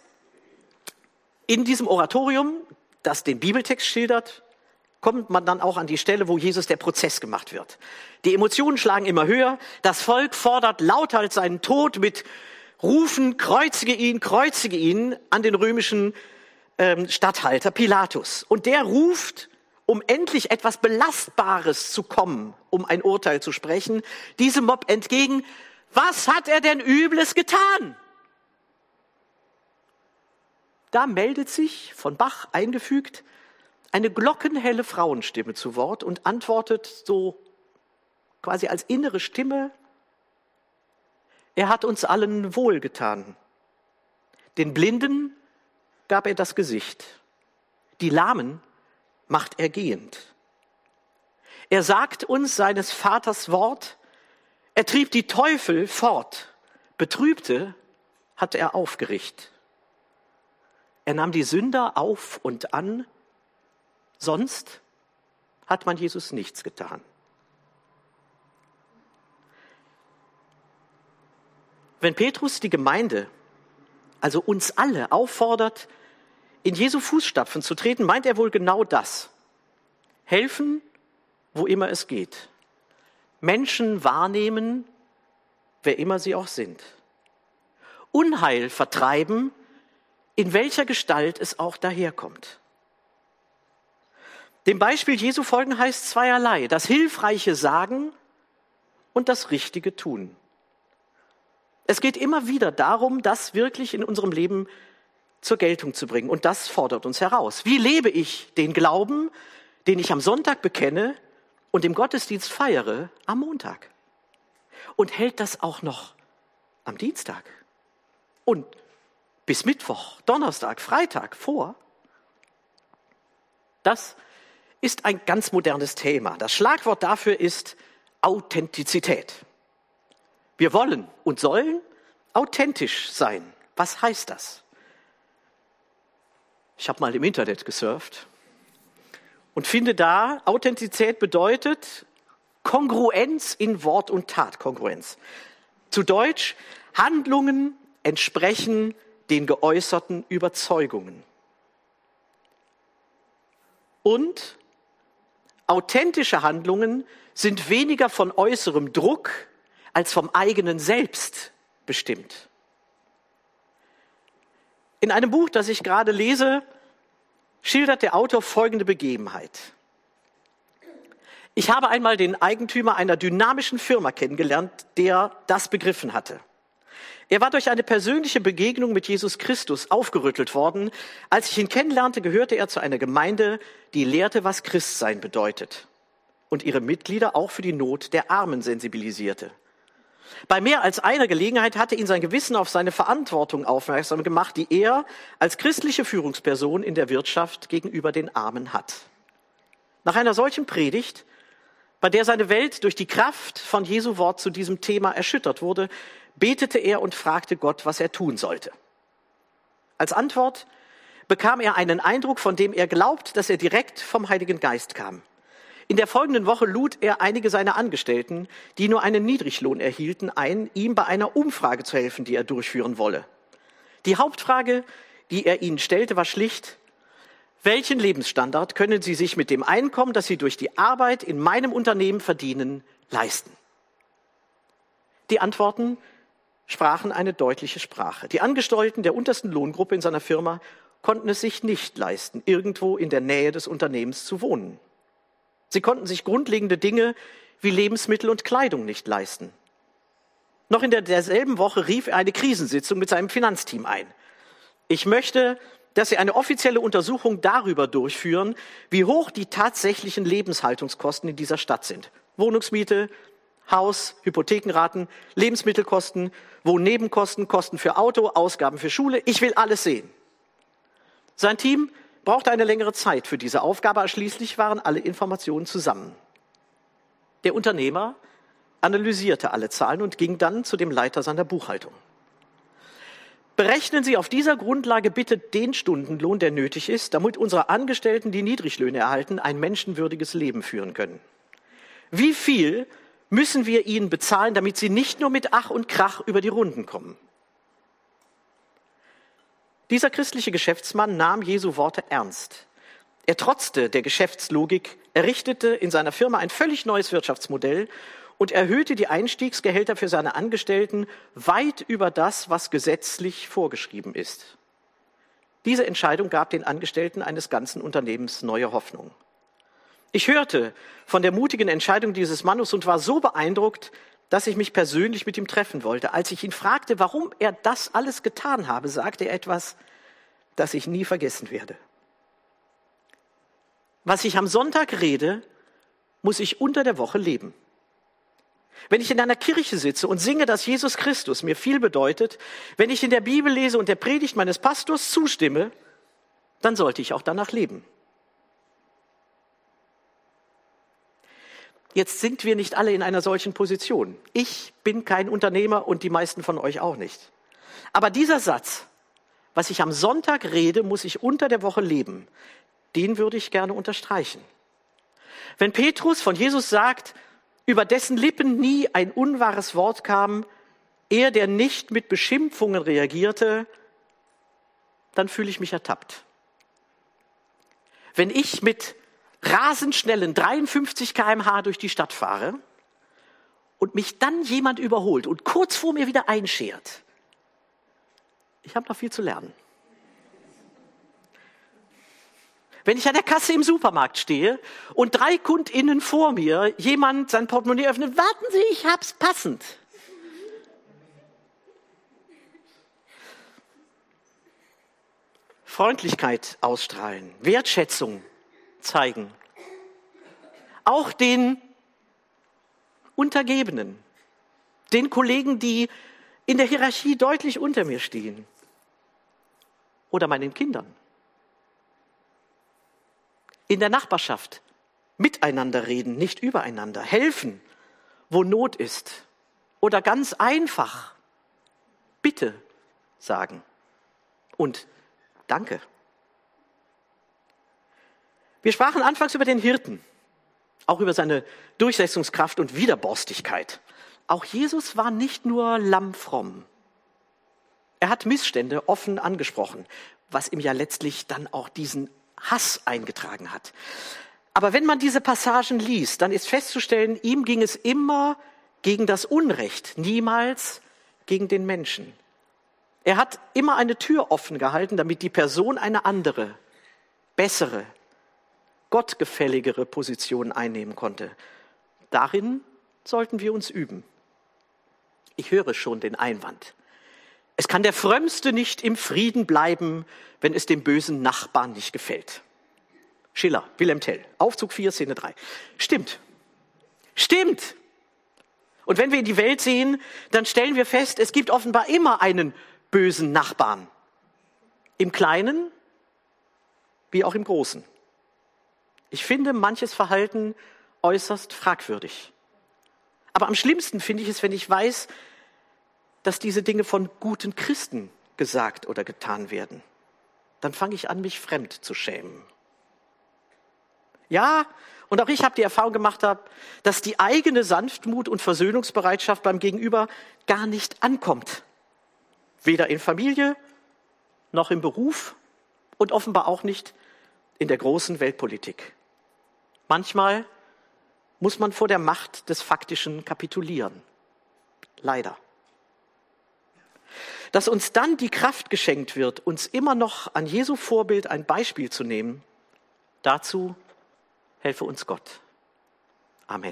in diesem Oratorium, das den Bibeltext schildert, kommt man dann auch an die Stelle, wo Jesus der Prozess gemacht wird. Die Emotionen schlagen immer höher. Das Volk fordert lauthals seinen Tod mit Rufen, kreuzige ihn an den römischen Statthalter Pilatus. Und der ruft, um endlich etwas Belastbares zu kommen, um ein Urteil zu sprechen, diesem Mob entgegen, was hat er denn Übles getan? Da meldet sich, von Bach eingefügt, eine glockenhelle Frauenstimme zu Wort und antwortet so quasi als innere Stimme, er hat uns allen wohlgetan. Den Blinden gab er das Gesicht, die Lahmen macht er gehend. Er sagt uns seines Vaters Wort, er trieb die Teufel fort, Betrübte hat er aufgerichtet. Er nahm die Sünder auf und an, sonst hat man Jesus nichts getan. Wenn Petrus die Gemeinde also uns alle, auffordert, in Jesu Fußstapfen zu treten, meint er wohl genau das. Helfen, wo immer es geht. Menschen wahrnehmen, wer immer sie auch sind. Unheil vertreiben, in welcher Gestalt es auch daherkommt. Dem Beispiel Jesu folgen heißt zweierlei: das hilfreiche Sagen und das richtige Tun. Es geht immer wieder darum, das wirklich in unserem Leben zur Geltung zu bringen. Und das fordert uns heraus. Wie lebe ich den Glauben, den ich am Sonntag bekenne und im Gottesdienst feiere am Montag? Und hält das auch noch am Dienstag? Und bis Mittwoch, Donnerstag, Freitag vor? Das ist ein ganz modernes Thema. Das Schlagwort dafür ist Authentizität. Wir wollen und sollen authentisch sein. Was heißt das? Ich habe mal im Internet gesurft und finde da, Authentizität bedeutet Kongruenz in Wort und Tat. Kongruenz. Zu Deutsch, Handlungen entsprechen den geäußerten Überzeugungen. Und authentische Handlungen sind weniger von äußerem Druck als vom eigenen Selbst bestimmt. In einem Buch, das ich gerade lese, schildert der Autor folgende Begebenheit. Ich habe einmal den Eigentümer einer dynamischen Firma kennengelernt, der das begriffen hatte. Er war durch eine persönliche Begegnung mit Jesus Christus aufgerüttelt worden. Als ich ihn kennenlernte, gehörte er zu einer Gemeinde, die lehrte, was Christsein bedeutet und ihre Mitglieder auch für die Not der Armen sensibilisierte. Bei mehr als einer Gelegenheit hatte ihn sein Gewissen auf seine Verantwortung aufmerksam gemacht, die er als christliche Führungsperson in der Wirtschaft gegenüber den Armen hat. Nach einer solchen Predigt, bei der seine Welt durch die Kraft von Jesu Wort zu diesem Thema erschüttert wurde, betete er und fragte Gott, was er tun sollte. Als Antwort bekam er einen Eindruck, von dem er glaubt, dass er direkt vom Heiligen Geist kam. In der folgenden Woche lud er einige seiner Angestellten, die nur einen Niedriglohn erhielten, ein, ihm bei einer Umfrage zu helfen, die er durchführen wolle. Die Hauptfrage, die er ihnen stellte, war schlicht: Welchen Lebensstandard können Sie sich mit dem Einkommen, das Sie durch die Arbeit in meinem Unternehmen verdienen, leisten? Die Antworten sprachen eine deutliche Sprache. Die Angestellten der untersten Lohngruppe in seiner Firma konnten es sich nicht leisten, irgendwo in der Nähe des Unternehmens zu wohnen. Sie konnten sich grundlegende Dinge wie Lebensmittel und Kleidung nicht leisten. Noch in derselben Woche rief er eine Krisensitzung mit seinem Finanzteam ein. Ich möchte, dass Sie eine offizielle Untersuchung darüber durchführen, wie hoch die tatsächlichen Lebenshaltungskosten in dieser Stadt sind. Wohnungsmiete, Haus, Hypothekenraten, Lebensmittelkosten, Wohnnebenkosten, Kosten für Auto, Ausgaben für Schule. Ich will alles sehen. Sein Team brauchte eine längere Zeit für diese Aufgabe, aber schließlich waren alle Informationen zusammen. Der Unternehmer analysierte alle Zahlen und ging dann zu dem Leiter seiner Buchhaltung. Berechnen Sie auf dieser Grundlage bitte den Stundenlohn, der nötig ist, damit unsere Angestellten, die Niedriglöhne erhalten, ein menschenwürdiges Leben führen können. Wie viel müssen wir ihnen bezahlen, damit sie nicht nur mit Ach und Krach über die Runden kommen? Dieser christliche Geschäftsmann nahm Jesu Worte ernst. Er trotzte der Geschäftslogik, errichtete in seiner Firma ein völlig neues Wirtschaftsmodell und erhöhte die Einstiegsgehälter für seine Angestellten weit über das, was gesetzlich vorgeschrieben ist. Diese Entscheidung gab den Angestellten eines ganzen Unternehmens neue Hoffnung. Ich hörte von der mutigen Entscheidung dieses Mannes und war so beeindruckt, dass ich mich persönlich mit ihm treffen wollte. Als ich ihn fragte, warum er das alles getan habe, sagte er etwas, das ich nie vergessen werde. Was ich am Sonntag rede, muss ich unter der Woche leben. Wenn ich in einer Kirche sitze und singe, dass Jesus Christus mir viel bedeutet, wenn ich in der Bibel lese und der Predigt meines Pastors zustimme, dann sollte ich auch danach leben. Jetzt sind wir nicht alle in einer solchen Position. Ich bin kein Unternehmer und die meisten von euch auch nicht. Aber dieser Satz, was ich am Sonntag rede, muss ich unter der Woche leben, den würde ich gerne unterstreichen. Wenn Petrus von Jesus sagt, über dessen Lippen nie ein unwahres Wort kam, er, der nicht mit Beschimpfungen reagierte, dann fühle ich mich ertappt. Wenn ich mit rasend schnellen 53 km/h durch die Stadt fahre und mich dann jemand überholt und kurz vor mir wieder einschert, ich habe noch viel zu lernen. Wenn ich an der Kasse im Supermarkt stehe und 3 KundInnen vor mir jemand sein Portemonnaie öffnet, warten Sie, ich hab's passend. Freundlichkeit ausstrahlen, Wertschätzung zeigen. Auch den Untergebenen, den Kollegen, die in der Hierarchie deutlich unter mir stehen. Oder meinen Kindern. In der Nachbarschaft miteinander reden, nicht übereinander. Helfen, wo Not ist. Oder ganz einfach Bitte sagen. Und Danke. Wir sprachen anfangs über den Hirten, auch über seine Durchsetzungskraft und Widerborstigkeit. Auch Jesus war nicht nur lammfromm. Er hat Missstände offen angesprochen, was ihm ja letztlich dann auch diesen Hass eingetragen hat. Aber wenn man diese Passagen liest, dann ist festzustellen, ihm ging es immer gegen das Unrecht, niemals gegen den Menschen. Er hat immer eine Tür offen gehalten, damit die Person eine andere, bessere, gottgefälligere Position einnehmen konnte. Darin sollten wir uns üben. Ich höre schon den Einwand. Es kann der Frömmste nicht im Frieden bleiben, wenn es dem bösen Nachbarn nicht gefällt. Schiller, Wilhelm Tell, Aufzug 4, Szene 3. Stimmt. Stimmt. Und wenn wir in die Welt sehen, dann stellen wir fest, es gibt offenbar immer einen bösen Nachbarn. Im Kleinen wie auch im Großen. Ich finde manches Verhalten äußerst fragwürdig. Aber am schlimmsten finde ich es, wenn ich weiß, dass diese Dinge von guten Christen gesagt oder getan werden. Dann fange ich an, mich fremd zu schämen. Ja, und auch ich habe die Erfahrung gemacht, dass die eigene Sanftmut und Versöhnungsbereitschaft beim Gegenüber gar nicht ankommt. Weder in Familie, noch im Beruf und offenbar auch nicht in der großen Weltpolitik. Manchmal muss man vor der Macht des Faktischen kapitulieren. Leider. Dass uns dann die Kraft geschenkt wird, uns immer noch an Jesu Vorbild ein Beispiel zu nehmen, dazu helfe uns Gott. Amen.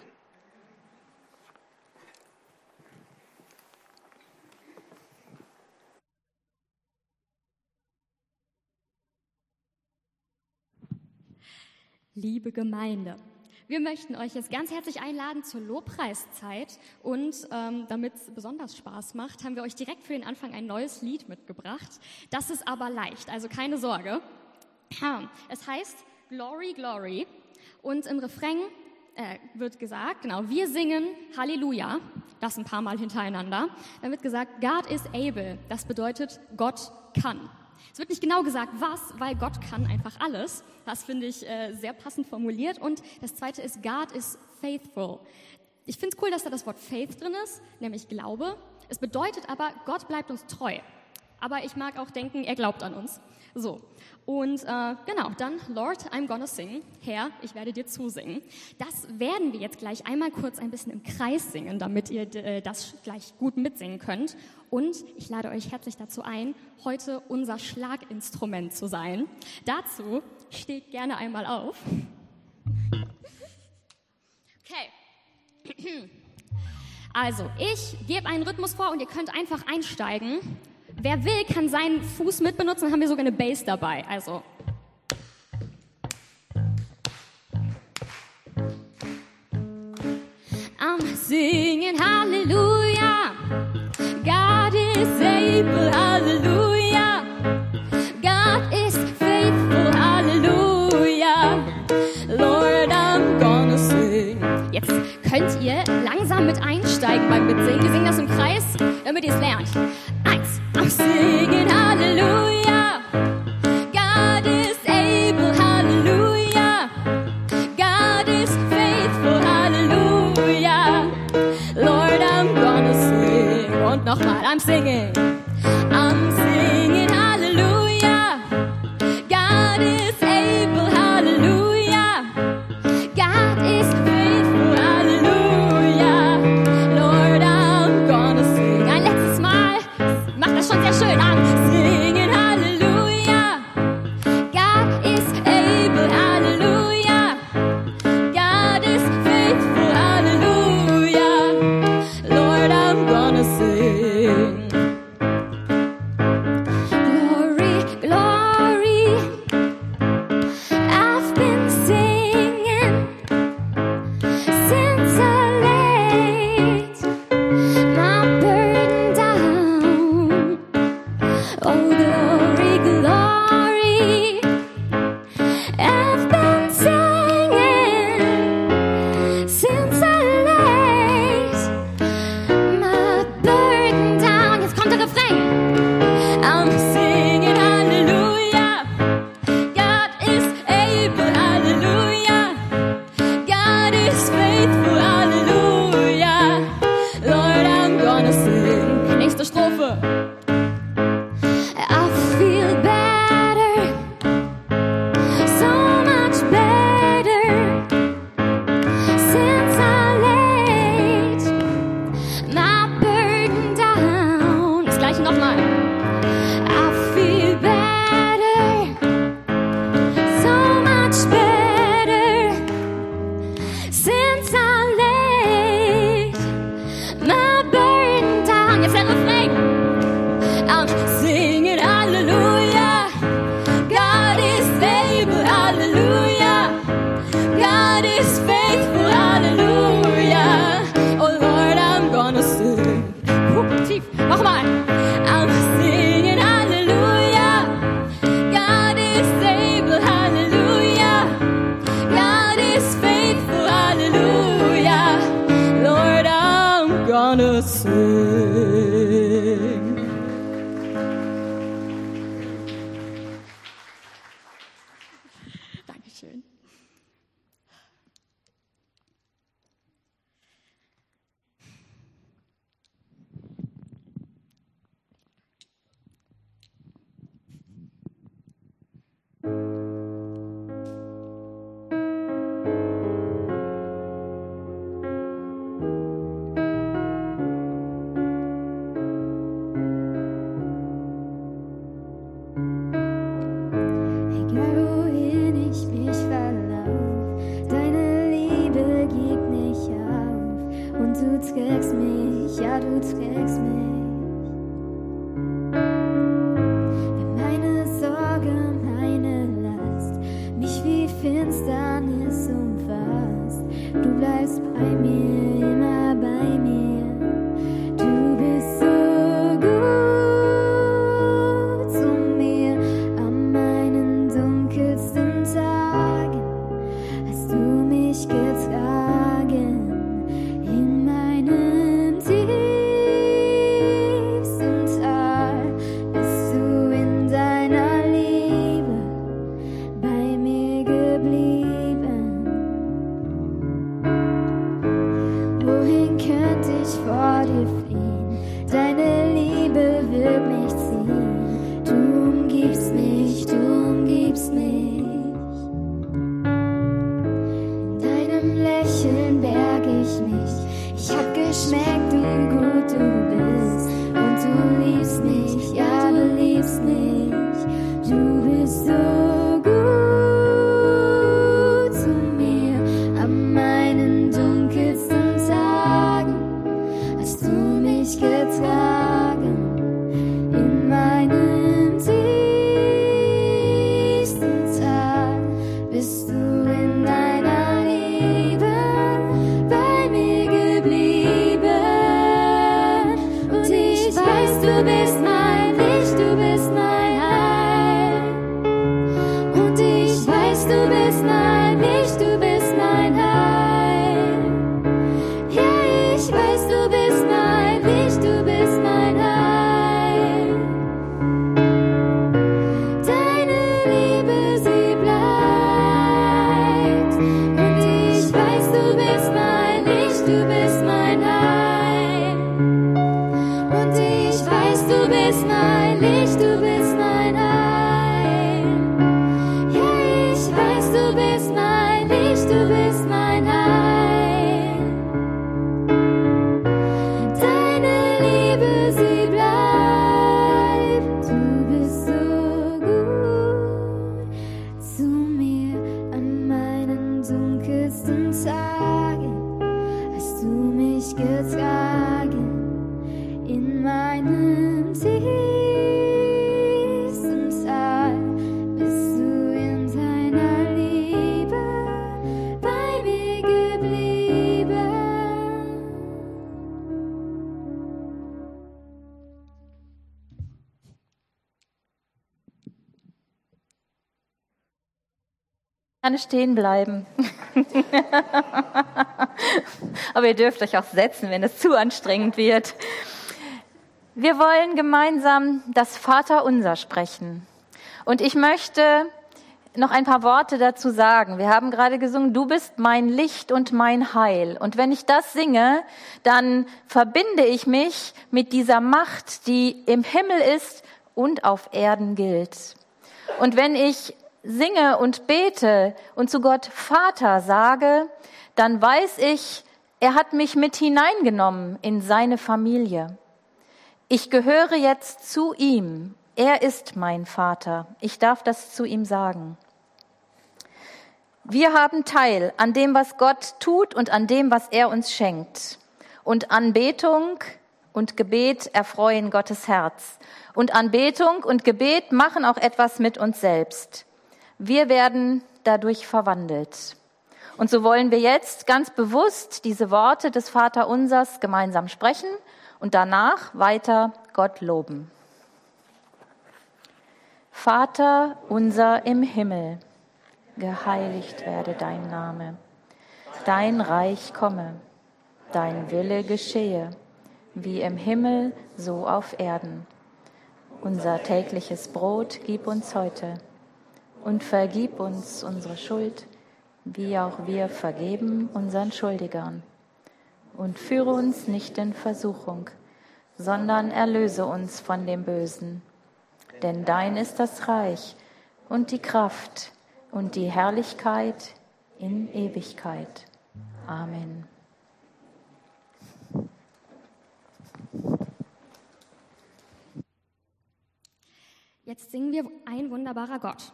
Liebe Gemeinde, wir möchten euch jetzt ganz herzlich einladen zur Lobpreiszeit und damit es besonders Spaß macht, haben wir euch direkt für den Anfang ein neues Lied mitgebracht. Das ist aber leicht, also keine Sorge. Es heißt Glory, Glory und im Refrain wird gesagt, genau, wir singen Halleluja, das ein paar Mal hintereinander. Dann wird gesagt, God is able, das bedeutet, Gott kann. Es wird nicht genau gesagt, was, weil Gott kann einfach alles. Das finde ich sehr passend formuliert. Und das Zweite ist, God is faithful. Ich finde es cool, dass da das Wort faith drin ist, nämlich Glaube. Es bedeutet aber, Gott bleibt uns treu. Aber ich mag auch denken, er glaubt an uns. So, und genau, dann Lord, I'm gonna sing. Herr, ich werde dir zusingen. Das werden wir jetzt gleich einmal kurz ein bisschen im Kreis singen, damit ihr das gleich gut mitsingen könnt. Und ich lade euch herzlich dazu ein, heute unser Schlaginstrument zu sein. Dazu steht gerne einmal auf. Okay. Also, ich gebe einen Rhythmus vor und ihr könnt einfach einsteigen. Wer will, kann seinen Fuß mitbenutzen, dann haben wir sogar eine Bass dabei. Also. I'm singing Hallelujah. God is able, Hallelujah. God is faithful, Hallelujah. Lord, I'm gonna sing. Jetzt könnt ihr langsam mit einsteigen beim Mitsingen. Wir singen das im Kreis, damit ihr es lernt. 1. I'm singing Hallelujah. God is able, Hallelujah. God is faithful, Hallelujah. Lord, I'm gonna sing. Und nochmal, I'm singing. I'm singing Hallelujah. Oh, glory, glory. I've been singing since I laid my burden down. Jetzt kommt der Refrain. I'm singing Hallelujah. God is able, Hallelujah. God is faithful, Hallelujah. Lord, I'm gonna sing. Nächste Strophe. I feel better, so much better, since I laid my burden down. Das gleiche nochmal. I feel better, so much better, since I laid my burden down. Jetzt der Refrain. I'm singing Hallelujah. God is able, Hallelujah. God is faithful, Hallelujah. Oh Lord, I'm gonna sing. Tief. Nochmal. I'm singing Hallelujah. God is able, Hallelujah. God is faithful, Hallelujah. Lord, I'm gonna sing. Dankeschön. Egal wohin ich mich verlauf, deine Liebe gibt nicht auf. Und du trägst mich, ja du trägst mich. Wenn meine Sorge, meine Last mich wie Finsternis umfasst, du bleibst bei mir, immer bei mir. Du bist so gut zu mir. An meinen dunkelsten Tagen hast du mich getragen. In meinem tiefsten Tal bist du in deiner Liebe bei mir geblieben. Gerne stehen bleiben. Aber ihr dürft euch auch setzen, wenn es zu anstrengend wird. Wir wollen gemeinsam das Vaterunser sprechen. Und ich möchte noch ein paar Worte dazu sagen. Wir haben gerade gesungen, du bist mein Licht und mein Heil. Und wenn ich das singe, dann verbinde ich mich mit dieser Macht, die im Himmel ist und auf Erden gilt. Und wenn ich singe und bete und zu Gott Vater sage, dann weiß ich, er hat mich mit hineingenommen in seine Familie. Ich gehöre jetzt zu ihm. Er ist mein Vater. Ich darf das zu ihm sagen. Wir haben Teil an dem, was Gott tut und an dem, was er uns schenkt. Und Anbetung und Gebet erfreuen Gottes Herz. Und Anbetung und Gebet machen auch etwas mit uns selbst. Wir werden dadurch verwandelt. Und so wollen wir jetzt ganz bewusst diese Worte des Vaterunsers gemeinsam sprechen und danach weiter Gott loben. Vater unser im Himmel, geheiligt werde dein Name. Dein Reich komme, dein Wille geschehe, wie im Himmel, so auf Erden. Unser tägliches Brot gib uns heute und vergib uns unsere Schuld, wie auch wir vergeben unseren Schuldigern. Und führe uns nicht in Versuchung, sondern erlöse uns von dem Bösen. Denn dein ist das Reich und die Kraft und die Herrlichkeit in Ewigkeit. Amen. Jetzt singen wir Ein wunderbarer Gott.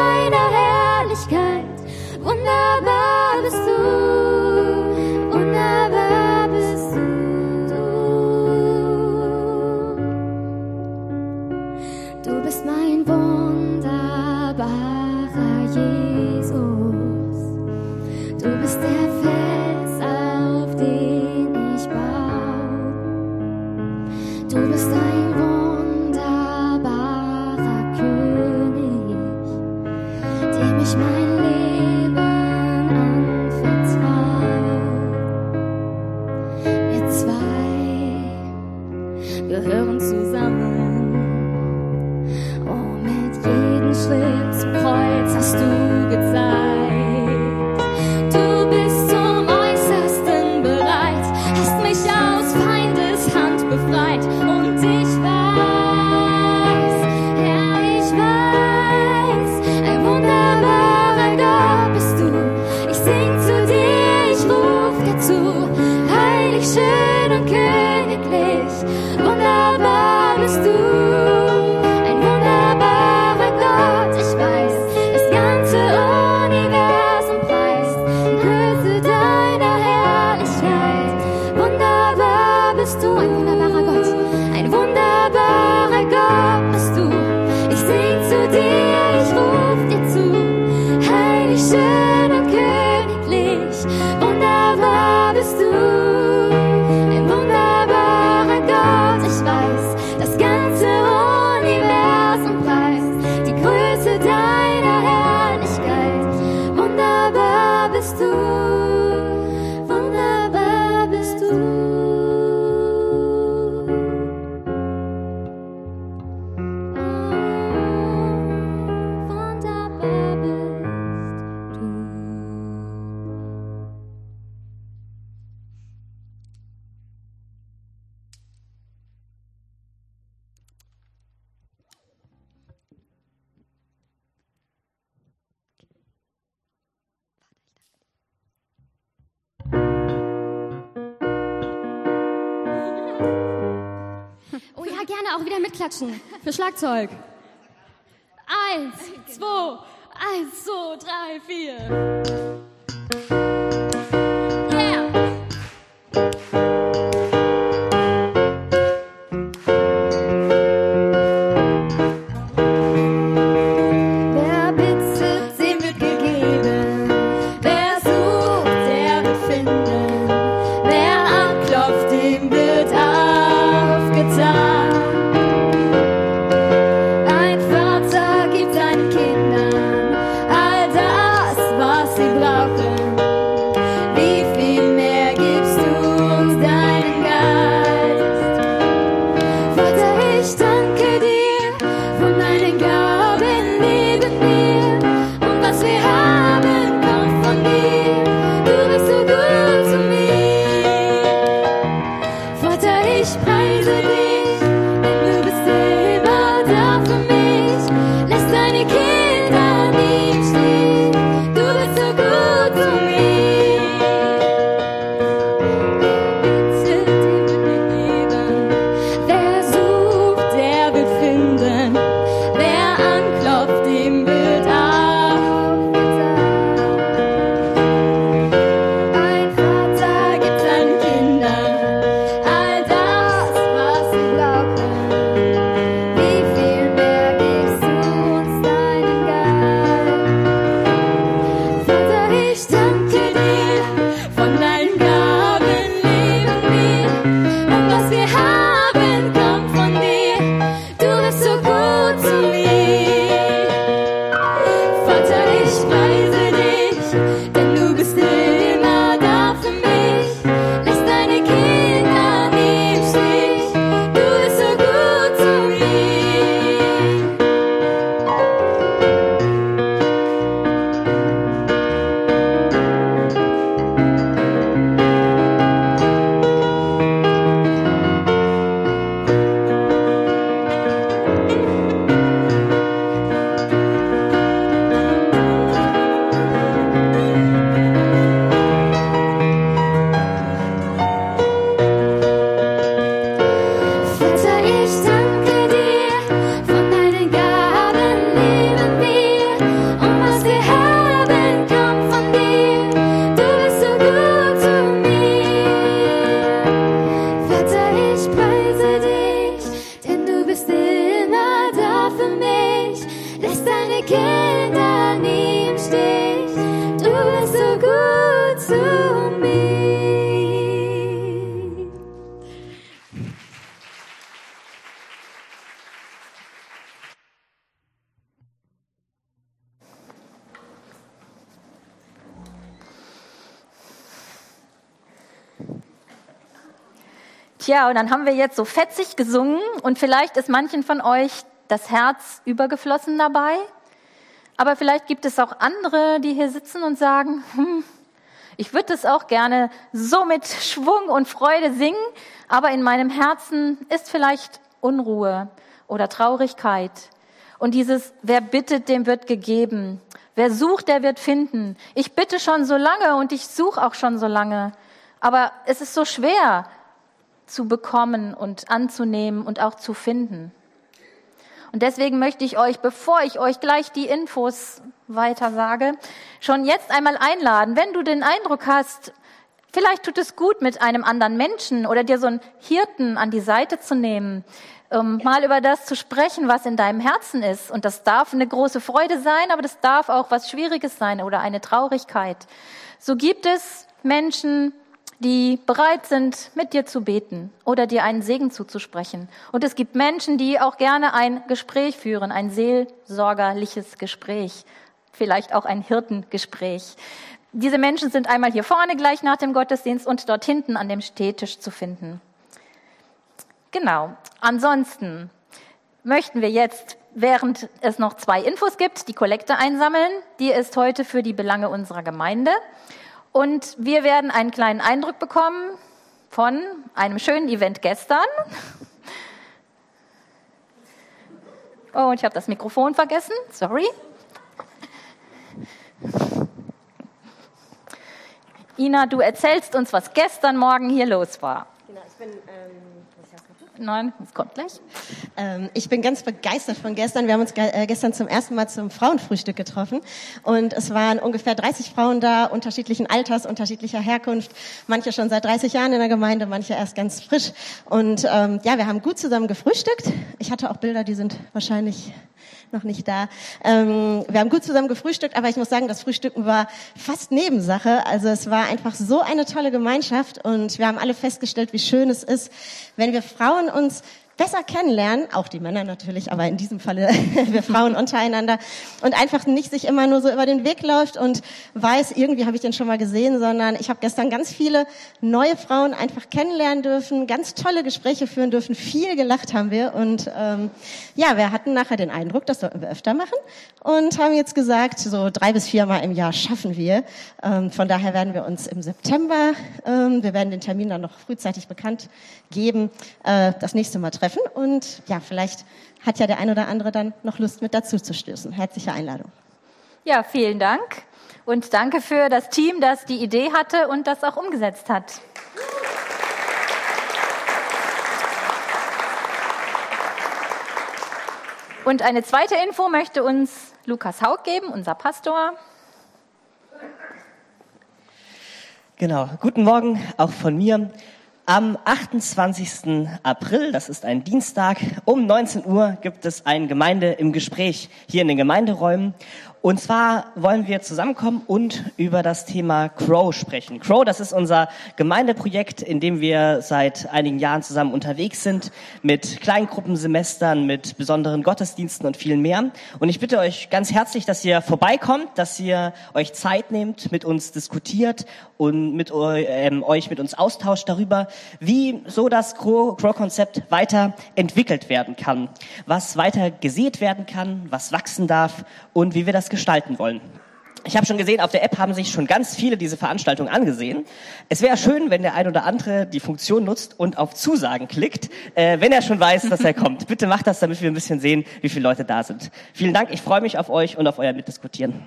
Wunderbar bist du, wunderbar. Kinder auch wieder mitklatschen für Schlagzeug. 1, 2, 1, 2, 3, 4. Tja, und dann haben wir jetzt so fetzig gesungen und vielleicht ist manchen von euch das Herz übergeflossen dabei. Aber vielleicht gibt es auch andere, die hier sitzen und sagen, ich würde das auch gerne so mit Schwung und Freude singen, aber in meinem Herzen ist vielleicht Unruhe oder Traurigkeit. Und dieses, wer bittet, dem wird gegeben. Wer sucht, der wird finden. Ich bitte schon so lange und ich suche auch schon so lange. Aber es ist so schwer zu bekommen und anzunehmen und auch zu finden. Und deswegen möchte ich euch, bevor ich euch gleich die Infos weiter sage, schon jetzt einmal einladen, wenn du den Eindruck hast, vielleicht tut es gut, mit einem anderen Menschen oder dir so einen Hirten an die Seite zu nehmen, mal über das zu sprechen, was in deinem Herzen ist. Und das darf eine große Freude sein, aber das darf auch was Schwieriges sein oder eine Traurigkeit. So gibt es Menschen, die bereit sind, mit dir zu beten oder dir einen Segen zuzusprechen. Und es gibt Menschen, die auch gerne ein Gespräch führen, ein seelsorgerliches Gespräch, vielleicht auch ein Hirtengespräch. Diese Menschen sind einmal hier vorne gleich nach dem Gottesdienst und dort hinten an dem Stehtisch zu finden. Genau. Ansonsten möchten wir jetzt, während es noch 2 Infos gibt, die Kollekte einsammeln. Die ist heute für die Belange unserer Gemeinde. Und wir werden einen kleinen Eindruck bekommen von einem schönen Event gestern. Oh, und ich habe das Mikrofon vergessen. Sorry. Ina, du erzählst uns, was gestern Morgen hier los war. Nein, es kommt gleich. Ich bin ganz begeistert von gestern. Wir haben uns gestern zum ersten Mal zum Frauenfrühstück getroffen und es waren ungefähr 30 Frauen da, unterschiedlichen Alters, unterschiedlicher Herkunft. Manche schon seit 30 Jahren in der Gemeinde, manche erst ganz frisch. Und wir haben gut zusammen gefrühstückt. Ich hatte auch Bilder, die sind wahrscheinlich noch nicht da. Wir haben gut zusammen gefrühstückt, aber ich muss sagen, das Frühstücken war fast Nebensache. Also es war einfach so eine tolle Gemeinschaft und wir haben alle festgestellt, wie schön es ist, wenn wir Frauen uns besser kennenlernen, auch die Männer natürlich, aber in diesem Falle wir Frauen untereinander und einfach nicht sich immer nur so über den Weg läuft und weiß, irgendwie habe ich den schon mal gesehen, sondern ich habe gestern ganz viele neue Frauen einfach kennenlernen dürfen, ganz tolle Gespräche führen dürfen, viel gelacht haben wir und wir hatten nachher den Eindruck, das sollten wir öfter machen und haben jetzt gesagt, so 3 bis 4 Mal im Jahr schaffen wir. Von daher werden wir uns im September, wir werden den Termin dann noch frühzeitig bekannt geben, das nächste Mal treffen und ja, vielleicht hat ja der ein oder andere dann noch Lust mit dazu zu stößen. Herzliche Einladung. Ja, vielen Dank und danke für das Team, das die Idee hatte und das auch umgesetzt hat. Und eine zweite Info möchte uns Lukas Haug geben, unser Pastor. Genau, guten Morgen auch von mir. Am 28. April, das ist ein Dienstag, um 19 Uhr gibt es ein Gemeinde im Gespräch hier in den Gemeinderäumen. Und zwar wollen wir zusammenkommen und über das Thema Crow sprechen. Crow, das ist unser Gemeindeprojekt, in dem wir seit einigen Jahren zusammen unterwegs sind, mit Kleingruppensemestern, mit besonderen Gottesdiensten und viel mehr. Und ich bitte euch ganz herzlich, dass ihr vorbeikommt, dass ihr euch Zeit nehmt, mit uns diskutiert und euch mit uns austauscht darüber, wie so das Crow-Konzept weiterentwickelt werden kann, was weiter gesät werden kann, was wachsen darf und wie wir das gestalten wollen. Ich habe schon gesehen, auf der App haben sich schon ganz viele diese Veranstaltung angesehen. Es wäre schön, wenn der ein oder andere die Funktion nutzt und auf Zusagen klickt, wenn er schon weiß, dass er kommt. Bitte macht das, damit wir ein bisschen sehen, wie viele Leute da sind. Vielen Dank, ich freue mich auf euch und auf euer Mitdiskutieren.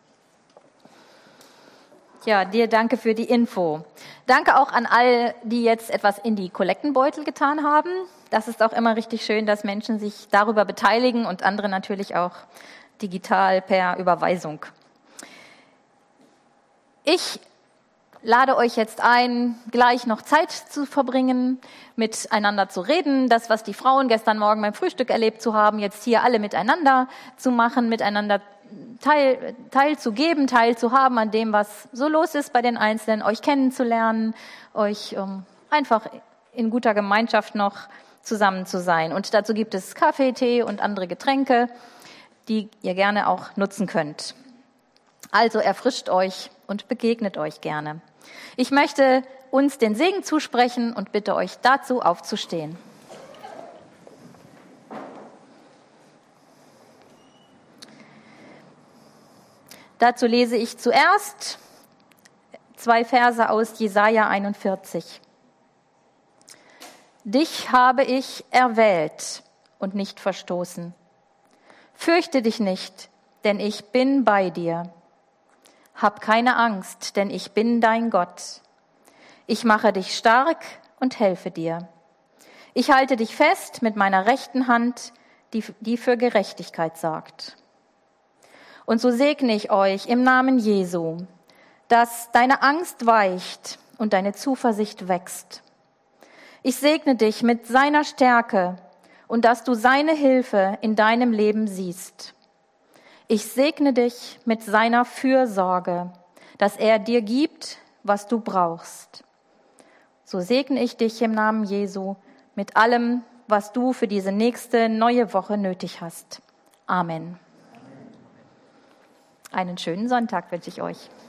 Ja, dir danke für die Info. Danke auch an all, die jetzt etwas in die Kollektenbeutel getan haben. Das ist auch immer richtig schön, dass Menschen sich darüber beteiligen und andere natürlich auch digital per Überweisung. Ich lade euch jetzt ein, gleich noch Zeit zu verbringen, miteinander zu reden, das, was die Frauen gestern Morgen beim Frühstück erlebt zu haben, jetzt hier alle miteinander zu machen, miteinander teilzugeben, teilzuhaben an dem, was so los ist bei den Einzelnen, euch kennenzulernen, euch einfach in guter Gemeinschaft noch zusammen zu sein. Und dazu gibt es Kaffee, Tee und andere Getränke, die ihr gerne auch nutzen könnt. Also erfrischt euch und begegnet euch gerne. Ich möchte uns den Segen zusprechen und bitte euch dazu aufzustehen. Dazu lese ich zuerst 2 Verse aus Jesaja 41. Dich habe ich erwählt und nicht verstoßen. Fürchte dich nicht, denn ich bin bei dir. Hab keine Angst, denn ich bin dein Gott. Ich mache dich stark und helfe dir. Ich halte dich fest mit meiner rechten Hand, die für Gerechtigkeit sorgt. Und so segne ich euch im Namen Jesu, dass deine Angst weicht und deine Zuversicht wächst. Ich segne dich mit seiner Stärke und dass du seine Hilfe in deinem Leben siehst. Ich segne dich mit seiner Fürsorge, dass er dir gibt, was du brauchst. So segne ich dich im Namen Jesu mit allem, was du für diese nächste neue Woche nötig hast. Amen. Einen schönen Sonntag wünsche ich euch.